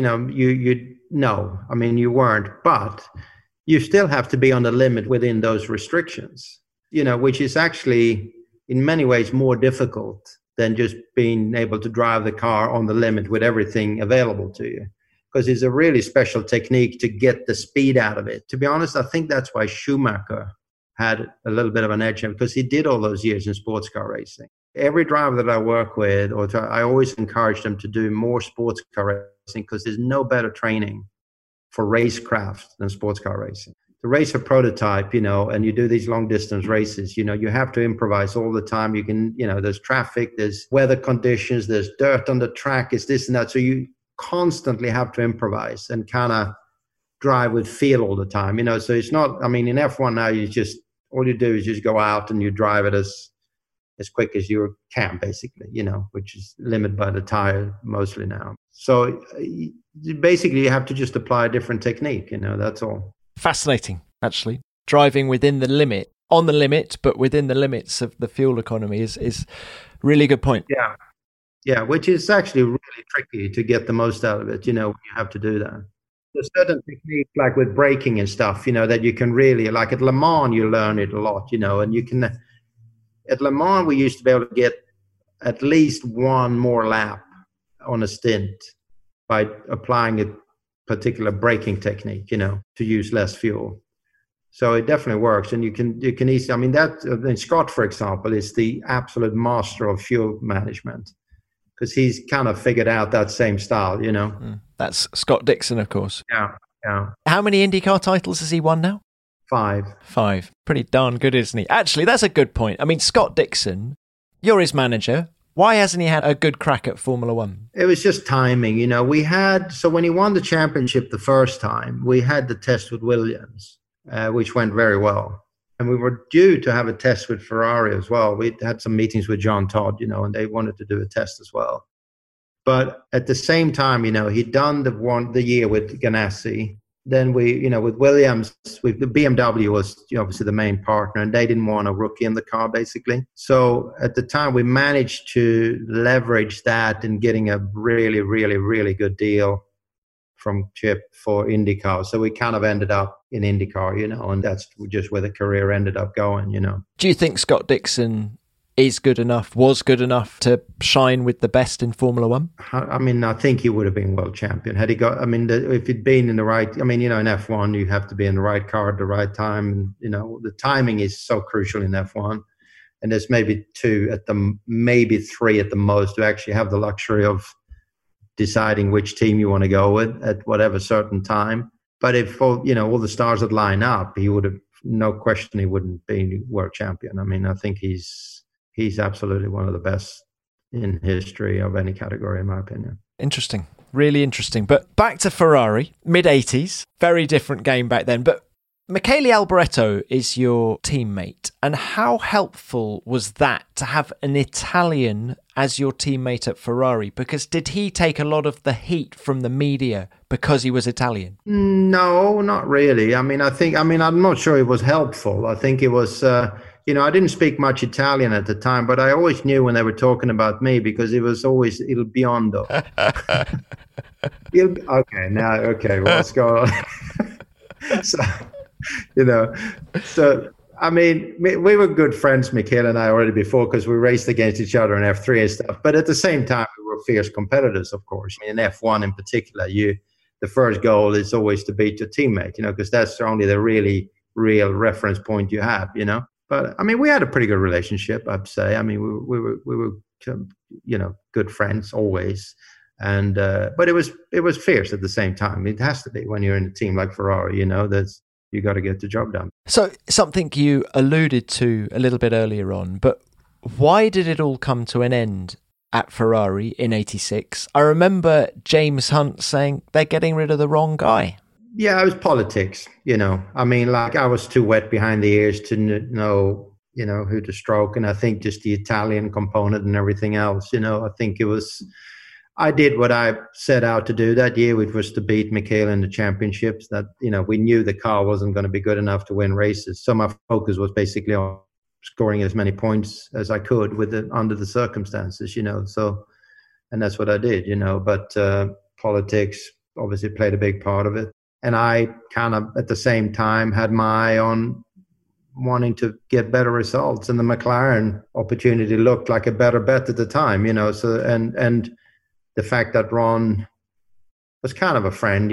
you weren't, but you still have to be on the limit within those restrictions, which is actually in many ways more difficult than just being able to drive the car on the limit with everything available to you, because it's a really special technique to get the speed out of it. To be honest, I think that's why Schumacher had a little bit of an edge, because he did all those years in sports car racing. Every driver that I work with, I always encourage them to do more sports car racing, because there's no better training for racecraft than sports car racing. To race a prototype, and you do these long distance races, you have to improvise all the time. You can, there's traffic, there's weather conditions, there's dirt on the track, it's this and that. So you constantly have to improvise and kind of drive with feel all the time, So it's not, in F1 now, all you do is just go out and you drive it as quick as you can, basically, which is limited by the tire mostly now. So basically you have to just apply a different technique, that's all. Fascinating, actually. Driving within the limit, on the limit, but within the limits of the fuel economy is really good point. Yeah, which is actually really tricky to get the most out of it, when you have to do that. There's certain techniques, like with braking and stuff, that you can really, like at Le Mans, you learn it a lot, and you can... At Le Mans, we used to be able to get at least one more lap on a stint by applying a particular braking technique, to use less fuel. So it definitely works, and you can easily. Scott, for example, is the absolute master of fuel management, because he's kind of figured out that same style, That's Scott Dixon, of course. Yeah. How many IndyCar titles has he won now? 5. Pretty darn good, isn't he? Actually, that's a good point. Scott Dixon, you're his manager. Why hasn't he had a good crack at Formula One? It was just timing. So when he won the championship the first time, we had the test with Williams, which went very well. And we were due to have a test with Ferrari as well. We had some meetings with John Todd, and they wanted to do a test as well. But at the same time, he'd done the year with Ganassi. Then we, with Williams, the BMW was obviously the main partner, and they didn't want a rookie in the car, basically. So at the time, we managed to leverage that in getting a really, really, really good deal from Chip for IndyCar. So we kind of ended up in IndyCar, and that's just where the career ended up going, Do you think Scott Dixon is good enough, was good enough to shine with the best in Formula One? I mean, I think he would have been world champion had he got. I mean, if he'd been in the right. I mean, in F1, you have to be in the right car at the right time. And, the timing is so crucial in F1. And there's maybe maybe three at the most who actually have the luxury of deciding which team you want to go with at whatever certain time. But if all the stars would line up, he would have, no question, he wouldn't be world champion. I mean, I think he's absolutely one of the best in history of any category, in my opinion. Interesting. Really interesting. But back to Ferrari, mid-80s, very different game back then. But Michele Alboreto is your teammate. And how helpful was that to have an Italian as your teammate at Ferrari? Because did he take a lot of the heat from the media because he was Italian? No, not really. I mean, I'm not sure it was helpful. I think it was, I didn't speak much Italian at the time, but I always knew when they were talking about me because it was always Il Biondo. Okay, well, let's go on. So I mean, we were good friends, Michele and I, already before, because we raced against each other in F3 and stuff. But at the same time, we were fierce competitors, of course. I mean, in F1 in particular, the first goal is always to beat your teammate, because that's only the really real reference point you have, But I mean, we had a pretty good relationship, I'd say. I mean, we were good friends always. And but it was fierce at the same time. It has to be when you're in a team like Ferrari, you got to get the job done. So something you alluded to a little bit earlier on, but why did it all come to an end at Ferrari in 86? I remember James Hunt saying they're getting rid of the wrong guy. Yeah, it was politics, I mean, like, I was too wet behind the ears to know, who to stroke. And I think just the Italian component and everything else, I think I did what I set out to do that year, which was to beat Michele in the championships. That, we knew the car wasn't going to be good enough to win races. So my focus was basically on scoring as many points as I could under the circumstances, So, and that's what I did, But politics obviously played a big part of it. And I kind of, at the same time, had my eye on wanting to get better results. And the McLaren opportunity looked like a better bet at the time, So, and the fact that Ron was kind of a friend,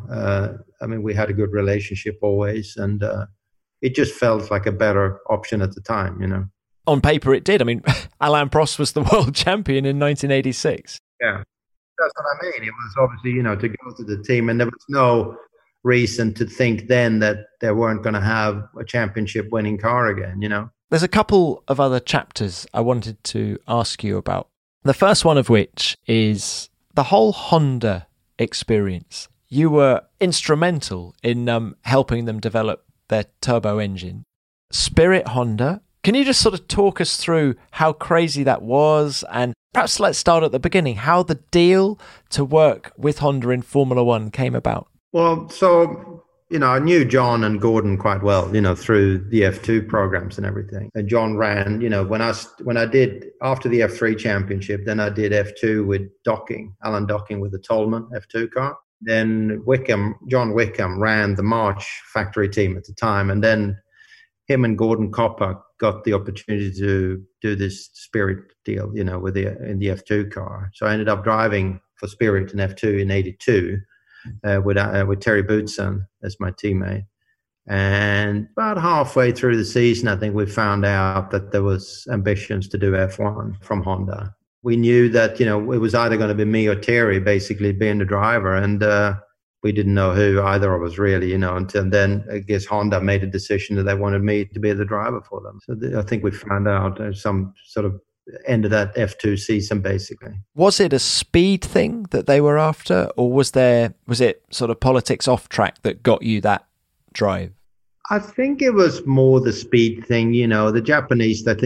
I mean, we had a good relationship always, and it just felt like a better option at the time, On paper, it did. I mean, Alain Prost was the world champion in 1986. Yeah, that's what I mean. It was obviously, to go to the team, and there was no reason to think then that they weren't going to have a championship-winning car again, There's a couple of other chapters I wanted to ask you about. The first one of which is the whole Honda experience. You were instrumental in helping them develop their turbo engine. Spirit Honda, can you just sort of talk us through how crazy that was? And perhaps let's start at the beginning, how the deal to work with Honda in Formula One came about. Well, so, I knew John and Gordon quite well, through the F2 programs and everything. And John ran, when I did, after the F3 championship, then I did F2 with Alan Docking with the Tolman F2 car. Then John Wickham ran the March factory team at the time. And then him and Gordon Copper got the opportunity to do this Spirit deal, in the F2 car. So I ended up driving for Spirit in F2 in 82. With Terry Boutsen as my teammate. And about halfway through the season, I think we found out that there was ambitions to do F1 from Honda. We knew that, it was either going to be me or Terry basically being the driver. And we didn't know who either of us really, until then I guess Honda made a decision that they wanted me to be the driver for them. So I think we found out some sort of end of that F2 season, basically. Was it a speed thing that they were after, or was it sort of politics off track that got you that drive? I think it was more the speed thing, the Japanese, I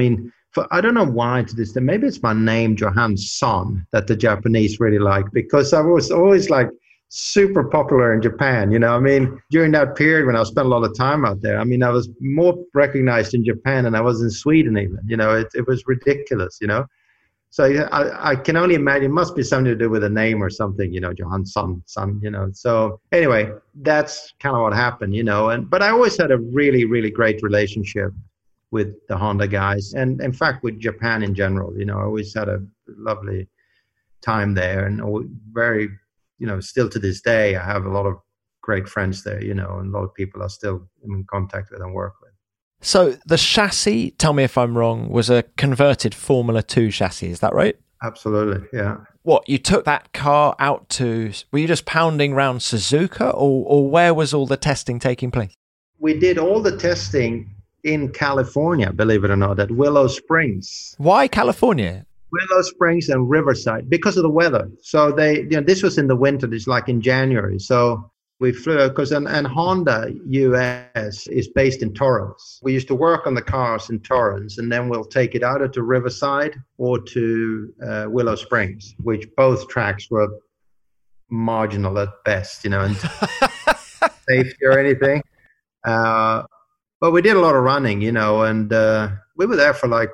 don't know why to this day, maybe it's my name, Johan Son, that the Japanese really like, because I was always like super popular in Japan, during that period when I spent a lot of time out there, I was more recognized in Japan than I was in Sweden even, it was ridiculous, So I can only imagine it must be something to do with a name or something, Johan Son, So anyway, that's kind of what happened, but I always had a really, really great relationship with the Honda guys, and in fact with Japan in general. I always had a lovely time there, and very, still to this day, I have a lot of great friends there, and a lot of people I still am in contact with and work with. So the chassis, tell me if I'm wrong, was a converted Formula 2 chassis, is that right? Absolutely, yeah. What, you took that car out to, were you just pounding around Suzuka, or where was all the testing taking place? We did all the testing in California, believe it or not, at Willow Springs. Why California? Willow Springs and Riverside, because of the weather. So this was in the winter, it's like in January. So we flew, because and Honda US is based in Torrance. We used to work on the cars in Torrance, and then we'll take it either to Riverside or to Willow Springs, which both tracks were marginal at best, and safety or anything. But we did a lot of running, and we were there for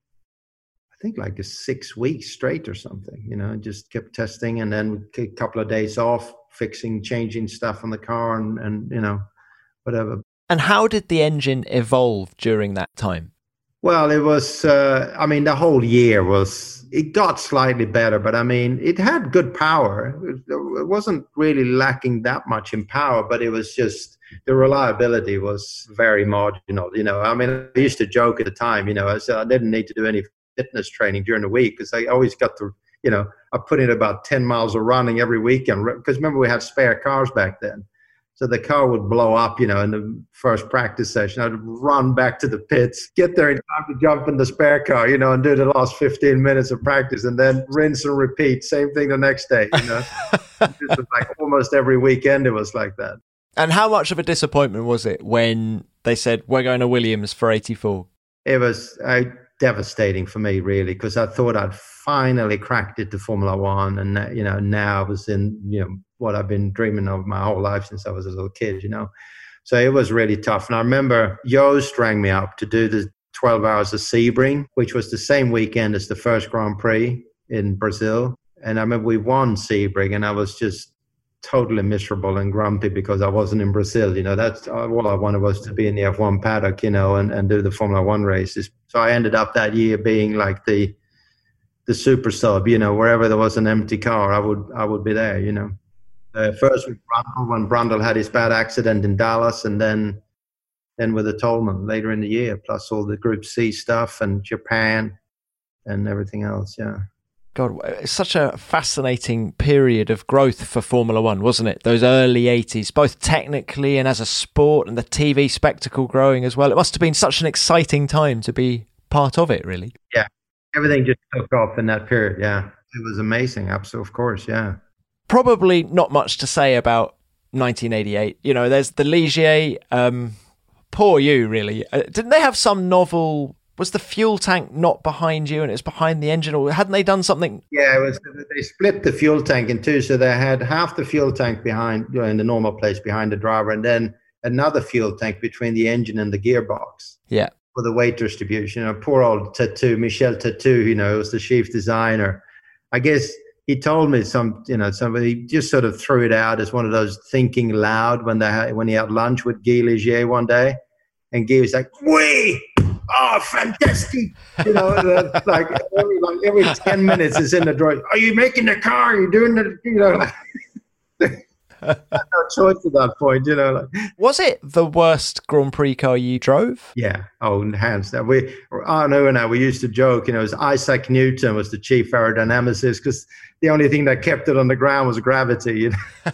I think 6 weeks straight or something, just kept testing, and then a couple of days off, fixing, changing stuff on the car and whatever. And how did the engine evolve during that time? Well, it was, the whole year it got slightly better, but it had good power. It wasn't really lacking that much in power, but it was just, the reliability was very marginal, I used to joke at the time, I said I didn't need to do any fitness training during the week, because I always got to, I put in about 10 miles of running every weekend, because remember we had spare cars back then. So the car would blow up, in the first practice session. I'd run back to the pits, get there in time to jump in the spare car, and do the last 15 minutes of practice, and then rinse and repeat. Same thing the next day, It was almost every weekend it was like that. And how much of a disappointment was it when they said, we're going to Williams for 84? It was devastating for me, really, because I thought I'd finally cracked it to Formula One, and now I was in what I've been dreaming of my whole life since I was a little kid. So it was really tough. And I remember Joost rang me up to do the 12 hours of Sebring, which was the same weekend as the first Grand Prix in Brazil. And I remember we won Sebring, and I was just totally miserable and grumpy because I wasn't in Brazil. That's all I wanted, was to be in the F1 paddock, and do the Formula One races. So I ended up that year being like the super sub, wherever there was an empty car, I would be there, First with Brundle, when Brundle had his bad accident in Dallas, and then with the Tolman later in the year, plus all the Group C stuff and Japan and everything else, yeah. God, it's such a fascinating period of growth for Formula One, wasn't it? Those early 80s, both technically and as a sport, and the TV spectacle growing as well. It must have been such an exciting time to be part of it, really. Yeah, everything just took off in that period, yeah. It was amazing, absolutely, of course, yeah. Probably not much to say about 1988. There's the Ligier, poor you, really. Didn't they have some novel... Was the fuel tank not behind you and it's behind the engine, or hadn't they done something? Yeah, they split the fuel tank in two. So they had half the fuel tank behind, in the normal place behind the driver, and then another fuel tank between the engine and the gearbox. Yeah. For the weight distribution. Poor old Tattoo, Michel Tattoo, was the chief designer. I guess he told me somebody just sort of threw it out as one of those thinking loud when he had lunch with Guy Ligier one day. And Guy was like, "Oui! Oh, fantastic!" like every 10 minutes is in the drawer. Are you making the car? Are you doing it? No choice at that point, Was it the worst Grand Prix car you drove? Yeah. Oh, hands down. Arno and I, we used to joke, it was Isaac Newton was the chief aerodynamicist, because the only thing that kept it on the ground was gravity.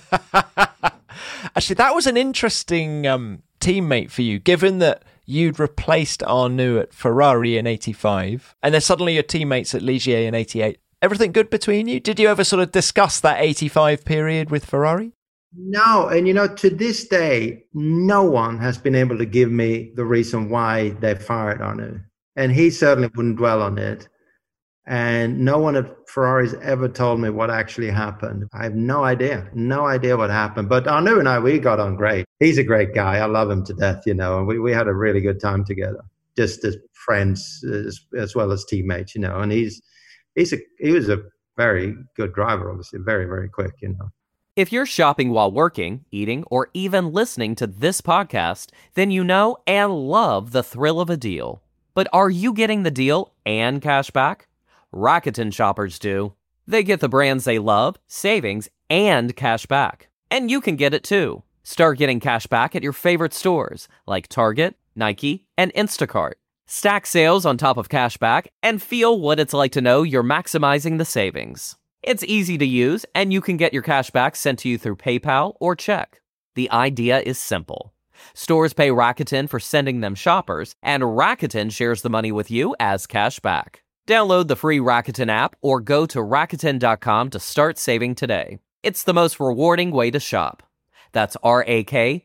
Actually, that was an interesting teammate for you, given that you'd replaced Arnoux at Ferrari in 85, and then suddenly your teammates at Ligier in 88. Everything good between you? Did you ever sort of discuss that 85 period with Ferrari? No, and to this day, no one has been able to give me the reason why they fired Arnoux. And he certainly wouldn't dwell on it. And no one at Ferrari's ever told me what actually happened. I have no idea what happened. But Arnoux and I, we got on great. He's a great guy. I love him to death, and we had a really good time together, just as friends as well as teammates, and he was a very good driver, obviously, very, very quick, If you're shopping while working, eating, or even listening to this podcast, then you know and love the thrill of a deal. But are you getting the deal and cash back? Rakuten shoppers do. They get the brands they love, savings, and cash back. And you can get it too. Start getting cash back at your favorite stores like Target, Nike, and Instacart. Stack sales on top of cash back and feel what it's like to know you're maximizing the savings. It's easy to use, and you can get your cash back sent to you through PayPal or check. The idea is simple. Stores pay Rakuten for sending them shoppers, and Rakuten shares the money with you as cash back. Download the free Rakuten app or go to Rakuten.com to start saving today. It's the most rewarding way to shop. That's Rakuten,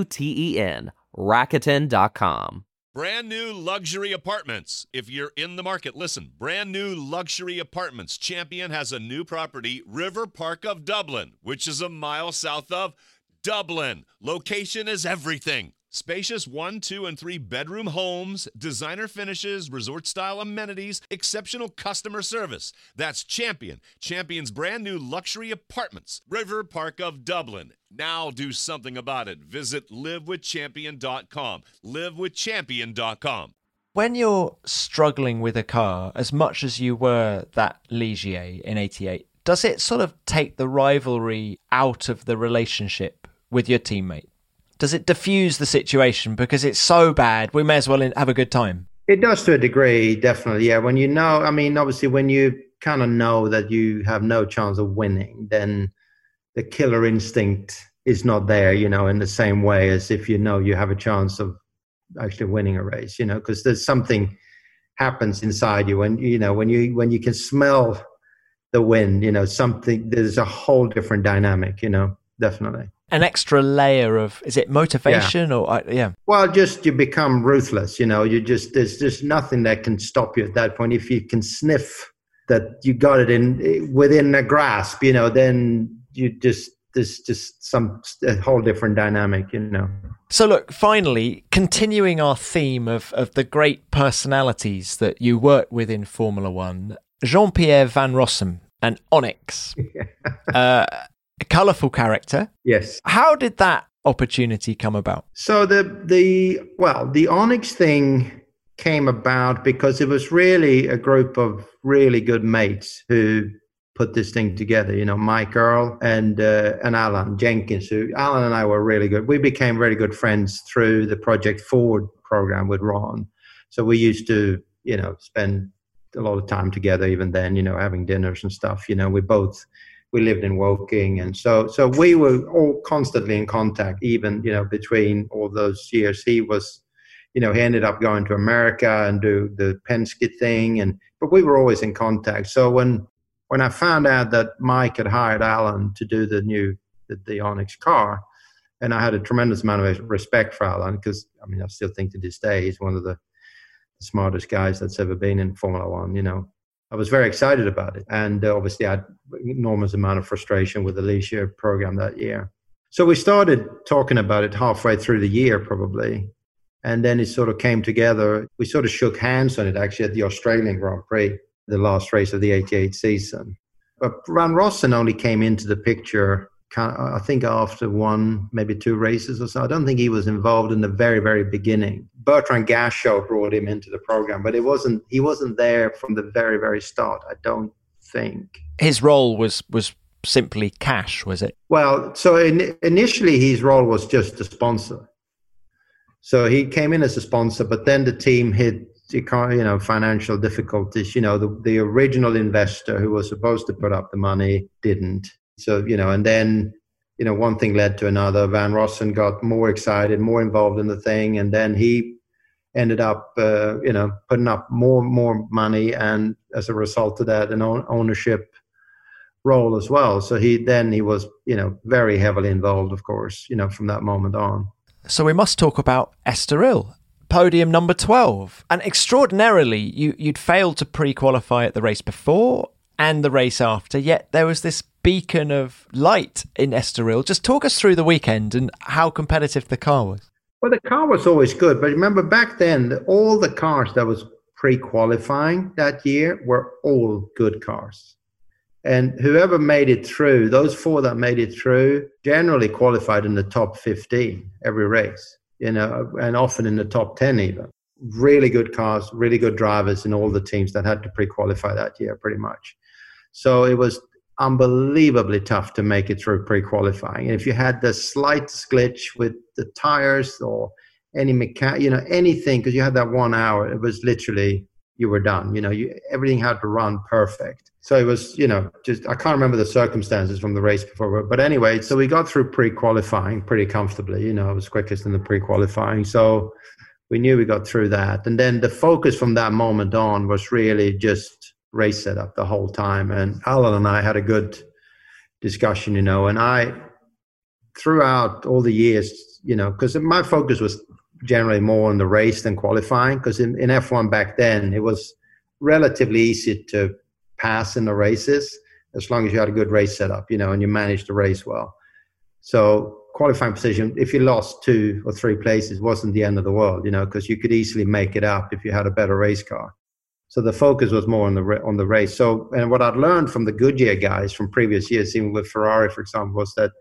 Rakuten.com. Brand new luxury apartments. If you're in the market, listen. Brand new luxury apartments. Champion has a new property, River Park of Dublin, which is a mile south of Dublin. Location is everything. Spacious 1, 2, and 3 bedroom homes, designer finishes, resort-style amenities, exceptional customer service. That's Champion. Champion's brand new luxury apartments, River Park of Dublin. Now do something about it. Visit livewithchampion.com. livewithchampion.com. When you're struggling with a car, as much as you were that Ligier in 88, does it sort of take the rivalry out of the relationship with your teammate? Does it diffuse the situation because it's so bad, we may as well have a good time? It does to a degree, definitely. Yeah, when you know, I mean, obviously when you kind of know that you have no chance of winning, then the killer instinct is not there, you know, in the same way as if you know you have a chance of actually winning a race, you know, because there's something happens inside you when, you know, when you can smell the wind, you know, something, there's a whole different dynamic, you know, definitely. An extra layer of, is it motivation or, yeah. Well, just you become ruthless, you know, there's just nothing that can stop you at that point. If you can sniff that you got it within a grasp, you know, then there's just a whole different dynamic, you know. So look, finally, continuing our theme of the great personalities that you work with in Formula One, Jean-Pierre Van Rossum and Onyx. A colourful character. Yes. How did that opportunity come about? So the Onyx thing came about because it was really a group of really good mates who put this thing together. You know, Mike Earl and Alan Jenkins. Alan and I were really good. We became really good friends through the Project Forward program with Ron. So we used to, you know, spend a lot of time together even then, you know, having dinners and stuff. You know, we lived in Woking, and so we were all constantly in contact, even, you know, between all those years. He was, you know, he ended up going to America and do the Penske thing, but we were always in contact. So when I found out that Mike had hired Alan to do the Onyx car, and I had a tremendous amount of respect for Alan, because, I mean, I still think to this day he's one of the smartest guys that's ever been in Formula One, you know. I was very excited about it. And obviously I had enormous amount of frustration with the Ligier program that year. So we started talking about it halfway through the year probably. And then it sort of came together. We sort of shook hands on it actually at the Australian Grand Prix, the last race of the 88 season. But Van Rossum only came into the picture, I think, after 1, maybe 2 races or so. I don't think he was involved in the very, very beginning. Bertrand Gachot brought him into the program, but he wasn't there from the very, very start, I don't think. His role was simply cash, was it? Well, so initially his role was just a sponsor. So he came in as a sponsor, but then the team hit, you know, financial difficulties. You know, the original investor who was supposed to put up the money didn't. So, you know, and then, you know, one thing led to another. Van Rossum got more excited, more involved in the thing. And then he ended up, you know, putting up more money. And as a result of that, an ownership role as well. So he was, you know, very heavily involved, of course, you know, from that moment on. So we must talk about Estoril, podium number 12. And extraordinarily, you'd failed to pre-qualify at the race before and the race after, yet there was this beacon of light in Estoril. Just talk us through the weekend and how competitive the car was. Well, the car was always good, but remember back then, all the cars that was pre-qualifying that year were all good cars. And whoever made it through, those 4 that made it through, generally qualified in the top 15 every race, you know, and often in the top 10 even. really good cars, really good drivers in all the teams that had to pre-qualify that year, pretty much. So it was unbelievably tough to make it through pre-qualifying. And if you had the slightest glitch with the tires or any anything, because you had that 1 hour, it was literally, you were done. Everything had to run perfect. So it was, just, I can't remember the circumstances from the race before. But anyway, so we got through pre-qualifying pretty comfortably. It was quickest in the pre-qualifying. So we knew we got through that. And then the focus from that moment on was really just race setup the whole time. And Alan and I had a good discussion, and I, throughout all the years, because my focus was generally more on the race than qualifying, because in F1 back then, it was relatively easy to pass in the races as long as you had a good race setup, and you managed the race well. So qualifying position, if you lost 2 or 3 places, wasn't the end of the world, because you could easily make it up if you had a better race car. So the focus was more on the race. So, and what I'd learned from the Goodyear guys from previous years, even with Ferrari, for example, was that,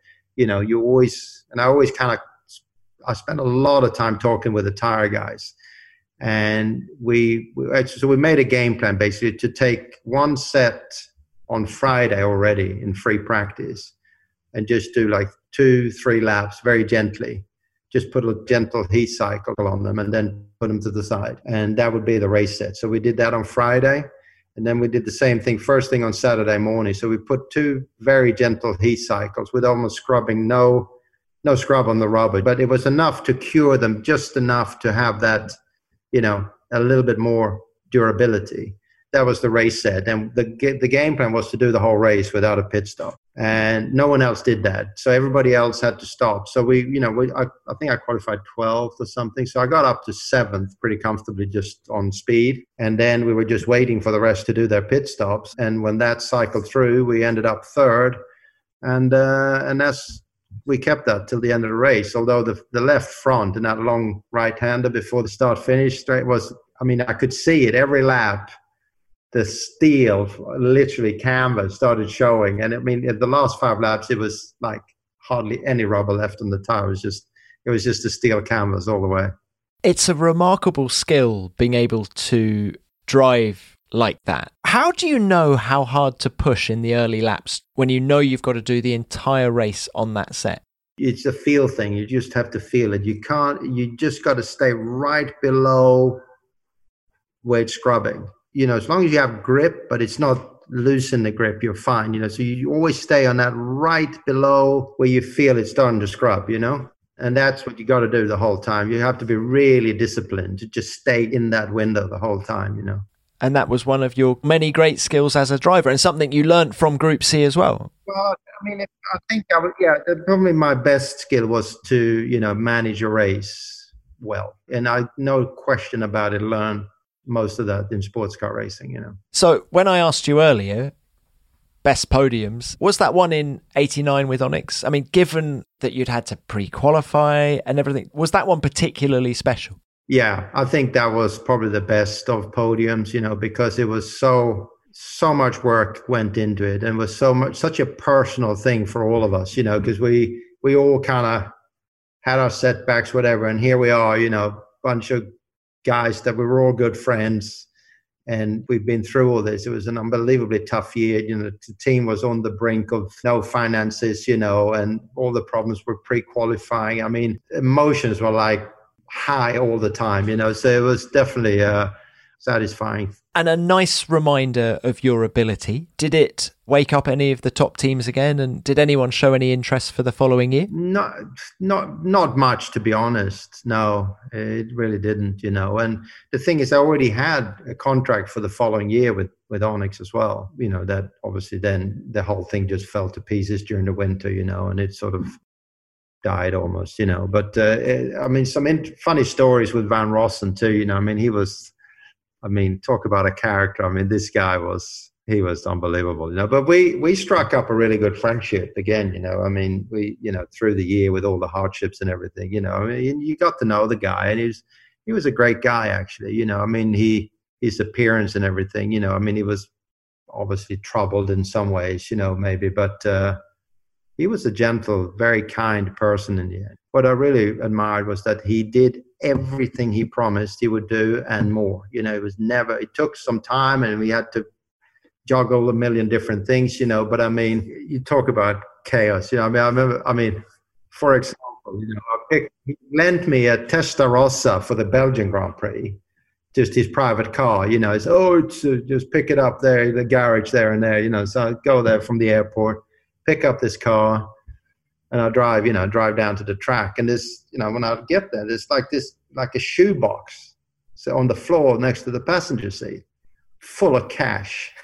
I spent a lot of time talking with the tire guys. And we made a game plan basically to take one set on Friday already in free practice and just do like 2-3 laps very gently. Just put a gentle heat cycle on them and then put them to the side. And that would be the race set. So we did that on Friday. And then we did the same thing first thing on Saturday morning. So we put 2 very gentle heat cycles with almost scrubbing, no scrub on the rubber. But it was enough to cure them, just enough to have that, a little bit more durability. That was the race set. And the game plan was to do the whole race without a pit stop. And no one else did that. So everybody else had to stop. So I think I qualified 12th or something. So I got up to 7th pretty comfortably just on speed. And then we were just waiting for the rest to do their pit stops. And when that cycled through, we ended up 3rd. And we kept that till the end of the race. Although the left front and that long right-hander before the start-finish straight was, I could see it every lap. The steel, literally canvas, started showing. And in the last 5 laps, it was like hardly any rubber left on the tire. It was just a steel canvas all the way. It's a remarkable skill being able to drive like that. How do you know how hard to push in the early laps when you know you've got to do the entire race on that set? It's a feel thing. You just have to feel it. You just got to stay right below where it's scrubbing. As long as you have grip, but it's not loose in the grip, you're fine. So you always stay on that right below where you feel it's starting to scrub, and that's what you got to do the whole time. You have to be really disciplined to just stay in that window the whole time, And that was one of your many great skills as a driver and something you learned from Group C as well. Well, I think probably my best skill was to, manage a race well. And I, no question about it, learned most of that in sports car racing, So when I asked you earlier, best podiums, was that one in 89 with Onyx? Given that you'd had to pre-qualify and everything, was that one particularly special? Yeah, I think that was probably the best of podiums, because it was so much work went into it and was such a personal thing for all of us, because we all kind of had our setbacks, whatever. And here we are, bunch of guys that we were all good friends and we've been through all this. It was an unbelievably tough year. The team was on the brink of no finances, and all the problems were pre-qualifying. Emotions were like high all the time, so it was definitely satisfying. And a nice reminder of your ability. Did it wake up any of the top teams again? And did anyone show any interest for the following year? Not much, to be honest. No, it really didn't, And the thing is, I already had a contract for the following year with Onyx as well. That obviously then the whole thing just fell to pieces during the winter, and it sort of died almost, But, some funny stories with Van Rossen too, he was... talk about a character. This guy was unbelievable, But we struck up a really good friendship again, we, through the year with all the hardships and everything, you got to know the guy, and he was a great guy, actually, his appearance and everything, he was obviously troubled in some ways, maybe, but he was a gentle, very kind person in the end. What I really admired was that he did everything he promised he would do and more. It took some time, and we had to juggle a million different things, but I mean, you talk about chaos, I mean, for example, he lent me a Testarossa for the Belgian Grand Prix, just his private car, it's just pick it up there, the garage there and there, so I go there from the airport, pick up this car, and I drive down to the track, and this, when I get there, there's like a shoebox on the floor next to the passenger seat, full of cash.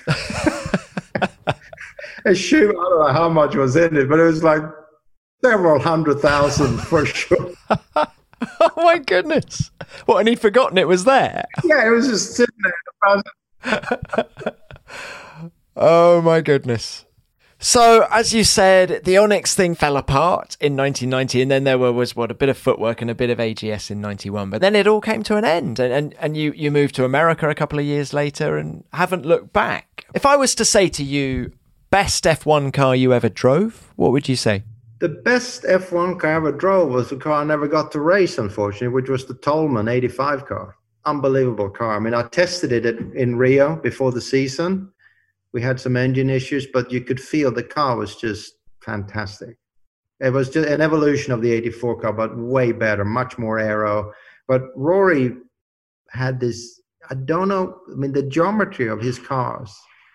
A shoe, I don't know how much was in it, but it was like several 100,000 for sure. Oh my goodness. What, and he'd forgotten it was there? Yeah, it was just sitting there. Oh my goodness. So, as you said, the Onyx thing fell apart in 1990, and then there was a bit of footwork and a bit of AGS in 91. But then it all came to an end, and you moved to America a couple of years later and haven't looked back. If I was to say to you, best F1 car you ever drove, what would you say? The best F1 car I ever drove was a car I never got to race, unfortunately, which was the Tolman 85 car. Unbelievable car. I mean, I tested it in Rio before the season. We had some engine issues, but you could feel the car was just fantastic. It was just an evolution of the 84 car, but way better, much more aero. But Rory had this, I don't know, I mean, the geometry of his cars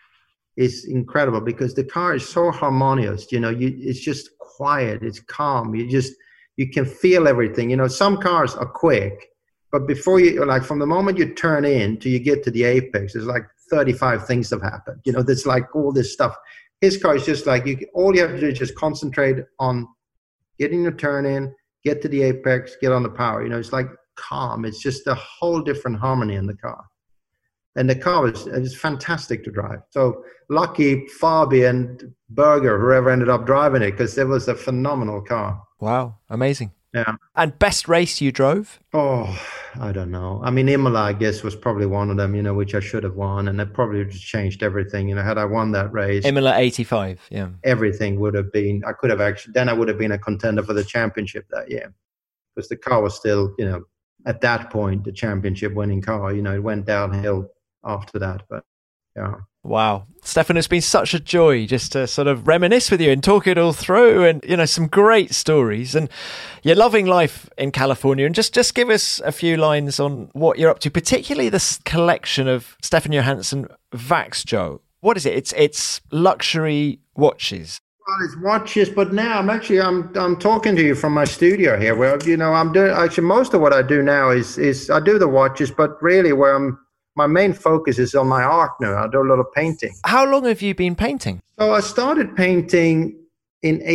is incredible because the car is so harmonious. It's just quiet, it's calm. You can feel everything. Some cars are quick, but before you, like from the moment you turn in till you get to the apex, there's like 35 things have happened. There's like all this stuff. His car is just like, all you have to do is just concentrate on getting your turn in, get to the apex, get on the power. It's like calm. It's just a whole different harmony in the car. And the car was fantastic to drive. So lucky Fabi and Berger, whoever ended up driving it, because it was a phenomenal car. Wow, amazing. Yeah. And best race you drove? Oh, I don't know. I mean, Imola, I guess, was probably one of them, which I should have won. And it probably just changed everything. Had I won that race. Imola 85, yeah. Everything would have been, I would have been a contender for the championship that year. Because the car was still, at that point, the championship winning car. It went downhill after that, but yeah. Wow. Stefan, it's been such a joy just to sort of reminisce with you and talk it all through, and some great stories, and you're loving life in California. And just give us a few lines on what you're up to, particularly this collection of Stefan Johansson Vaxjo. What is it? It's luxury watches. Well, it's watches, but now I'm talking to you from my studio here, where I'm doing actually most of what I do now is I do the watches, but really my main focus is on my art now. I do a lot of painting. How long have you been painting? So I started painting in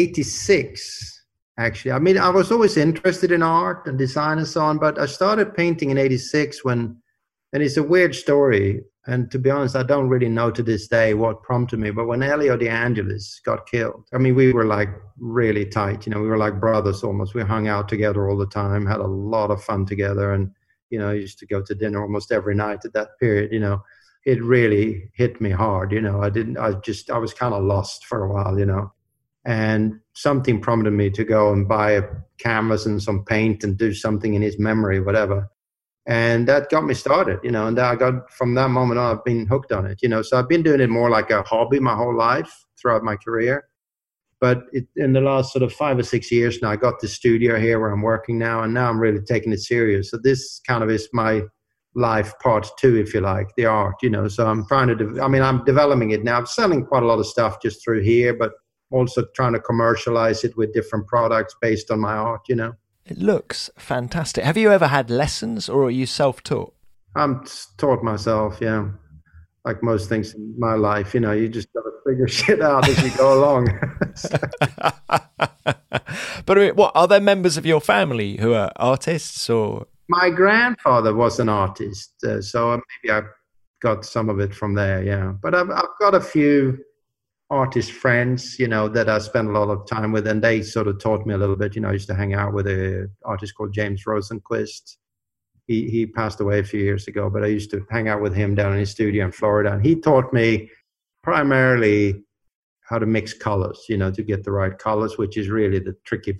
86, actually. I mean, I was always interested in art and design and so on, but I started painting in 86 and it's a weird story. And to be honest, I don't really know to this day what prompted me, but when Elio De Angelis got killed, I mean, we were like really tight. We were like brothers almost. We hung out together all the time, had a lot of fun together, and I used to go to dinner almost every night at that period. It really hit me hard. I was kind of lost for a while, and something prompted me to go and buy a canvas and some paint and do something in his memory, whatever. And that got me started, and from that moment on, I've been hooked on it, so I've been doing it more like a hobby my whole life throughout my career. But in the last sort of 5 or 6 years now, I got the studio here where I'm working now, and now I'm really taking it serious. So this kind of is my life part 2, if you like, the art, So I'm trying to, I'm developing it now. I'm selling quite a lot of stuff just through here, but also trying to commercialize it with different products based on my art, It looks fantastic. Have you ever had lessons, or are you self-taught? I'm taught myself, yeah. Like most things in my life, you just got to figure shit out as you go along. But what, are there members of your family who are artists, or? My grandfather was an artist, so maybe I got some of it from there, yeah. But I've got a few artist friends, that I spent a lot of time with, and they sort of taught me a little bit. I used to hang out with an artist called James Rosenquist. He passed away a few years ago, but I used to hang out with him down in his studio in Florida, and he taught me primarily how to mix colors, to get the right colors, which is really the tricky bit.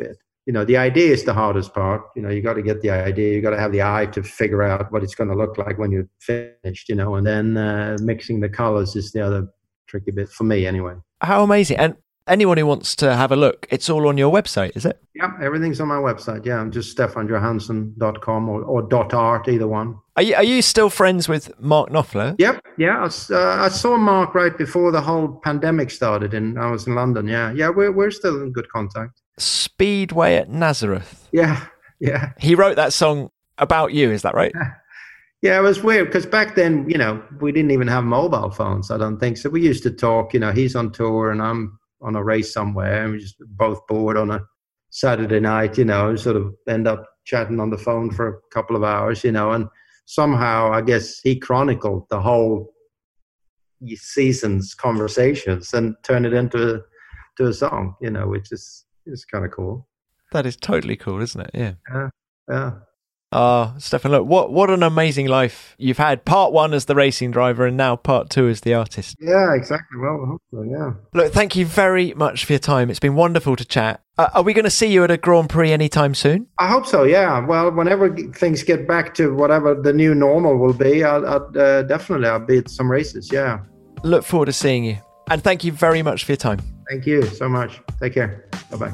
the idea is the hardest part. You got to get the idea. You got to have the eye to figure out what it's going to look like when you're finished, and then mixing the colors is the other tricky bit for me anyway. How amazing. And anyone who wants to have a look, it's all on your website, is it? Yeah, everything's on my website. Yeah, I'm just stefanjohansson.com or .art, either one. Are you still friends with Mark Knopfler? Yep. Yeah, I saw Mark right before the whole pandemic started, and I was in London. Yeah, we're still in good contact. Speedway at Nazareth. Yeah. He wrote that song about you, is that right? Yeah, it was weird because back then, we didn't even have mobile phones, I don't think. So we used to talk, he's on tour and I'm on a race somewhere, and we just both bored on a Saturday night, sort of end up chatting on the phone for a couple of hours, and somehow I guess he chronicled the whole season's conversations and turned it into a song, which is kind of cool. That is totally cool, isn't it? Yeah. Yeah. Stefan, look, what an amazing life you've had. Part 1 as the racing driver and now part 2 as the artist. Yeah, exactly. Well, I hope so, yeah. Look, thank you very much for your time. It's been wonderful to chat. Are we going to see you at a Grand Prix anytime soon? I hope so, yeah. Well, whenever things get back to whatever the new normal will be, I'll be at some races, yeah. Look forward to seeing you. And thank you very much for your time. Thank you so much. Take care. Bye-bye.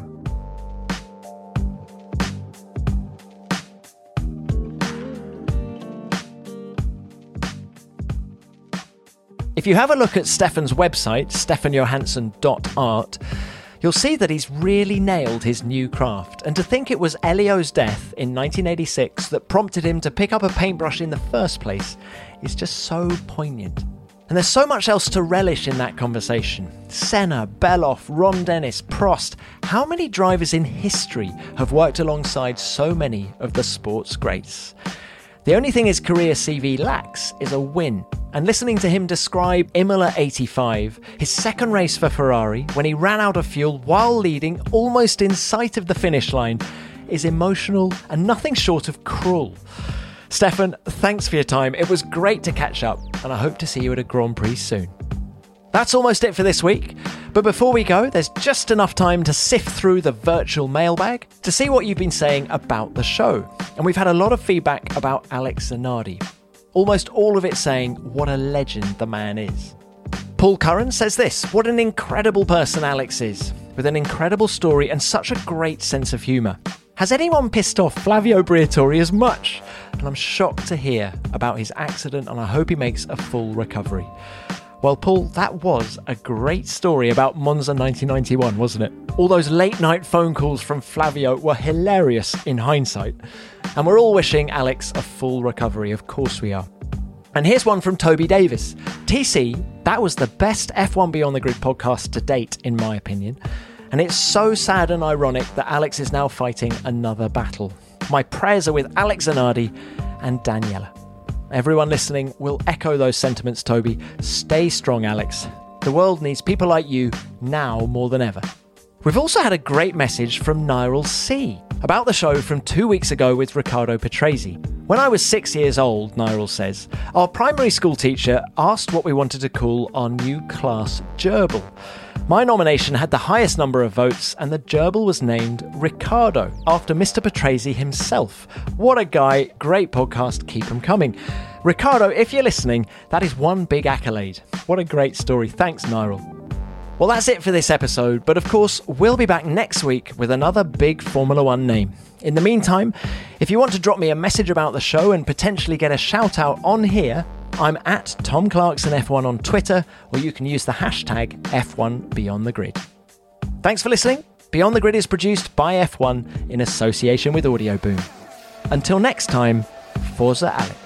If you have a look at Stefan's website, stefanjohansson.art, you'll see that he's really nailed his new craft. And to think it was Elio's death in 1986 that prompted him to pick up a paintbrush in the first place is just so poignant. And there's so much else to relish in that conversation. Senna, Beloff, Ron Dennis, Prost. How many drivers in history have worked alongside so many of the sport's greats? The only thing his career CV lacks is a win. And listening to him describe Imola 85, his second race for Ferrari, when he ran out of fuel while leading almost in sight of the finish line, is emotional and nothing short of cruel. Stefan, thanks for your time. It was great to catch up, and I hope to see you at a Grand Prix soon. That's almost it for this week. But before we go, there's just enough time to sift through the virtual mailbag to see what you've been saying about the show. And we've had a lot of feedback about Alex Zanardi. Almost all of it saying what a legend the man is. Paul Curran says this: what an incredible person Alex is, with an incredible story and such a great sense of humour. Has anyone pissed off Flavio Briatore as much? And I'm shocked to hear about his accident, and I hope he makes a full recovery. Well, Paul, that was a great story about Monza 1991, wasn't it? All those late-night phone calls from Flavio were hilarious in hindsight. And we're all wishing Alex a full recovery, of course we are. And here's one from Toby Davis. TC, that was the best F1 Beyond the Grid podcast to date, in my opinion. And it's so sad and ironic that Alex is now fighting another battle. My prayers are with Alex Zanardi and Daniela. Everyone listening will echo those sentiments, Toby. Stay strong, Alex. The world needs people like you now more than ever. We've also had a great message from Nyril C. about the show from 2 weeks ago with Riccardo Patrese. When I was 6 years old, Nyril says, our primary school teacher asked what we wanted to call our new class gerbil. My nomination had the highest number of votes, and the gerbil was named Riccardo, after Mr. Patrese himself. What a guy, great podcast, keep them coming. Riccardo, if you're listening, that is one big accolade. What a great story, thanks Nyril. Well, that's it for this episode, but of course, we'll be back next week with another big Formula One name. In the meantime, if you want to drop me a message about the show and potentially get a shout out on here, I'm at Tom Clarkson F1 on Twitter, or you can use the hashtag F1 Beyond the Grid. Thanks for listening. Beyond the Grid is produced by F1 in association with Audio Boom. Until next time, Forza Alex.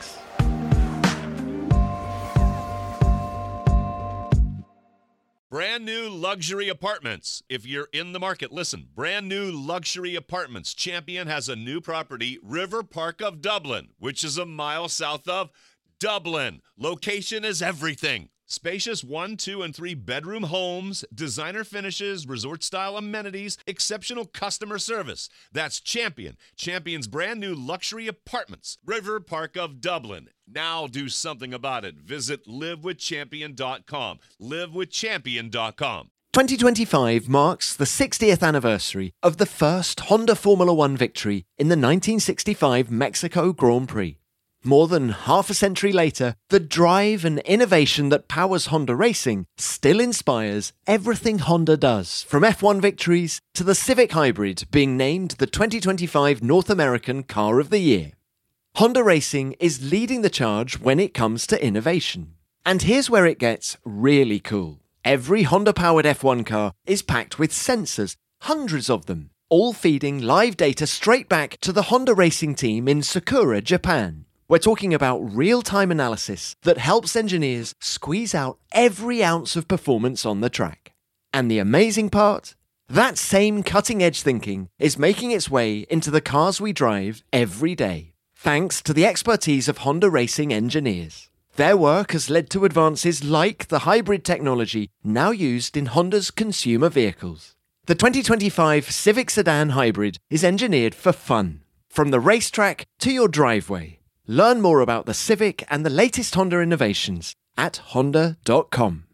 Brand new luxury apartments. If you're in the market, listen. Brand new luxury apartments. Champion has a new property, River Park of Dublin, which is a mile south of Dublin. Location is everything. Spacious 1, 2, and 3 bedroom homes, designer finishes, resort-style amenities, exceptional customer service. That's Champion. Champion's brand new luxury apartments, River Park of Dublin. Now do something about it. Visit livewithchampion.com. livewithchampion.com. 2025 marks the 60th anniversary of the first Honda Formula One victory in the 1965 Mexico Grand Prix. More than half a century later, the drive and innovation that powers Honda racing still inspires everything Honda does, from F1 victories to the Civic Hybrid being named the 2025 North American Car of the Year. Honda Racing is leading the charge when it comes to innovation. And here's where it gets really cool. Every Honda-powered F1 car is packed with sensors, hundreds of them, all feeding live data straight back to the Honda Racing team in Sakura, Japan. We're talking about real-time analysis that helps engineers squeeze out every ounce of performance on the track. And the amazing part? That same cutting-edge thinking is making its way into the cars we drive every day, thanks to the expertise of Honda Racing engineers. Their work has led to advances like the hybrid technology now used in Honda's consumer vehicles. The 2025 Civic Sedan Hybrid is engineered for fun, from the racetrack to your driveway. Learn more about the Civic and the latest Honda innovations at honda.com.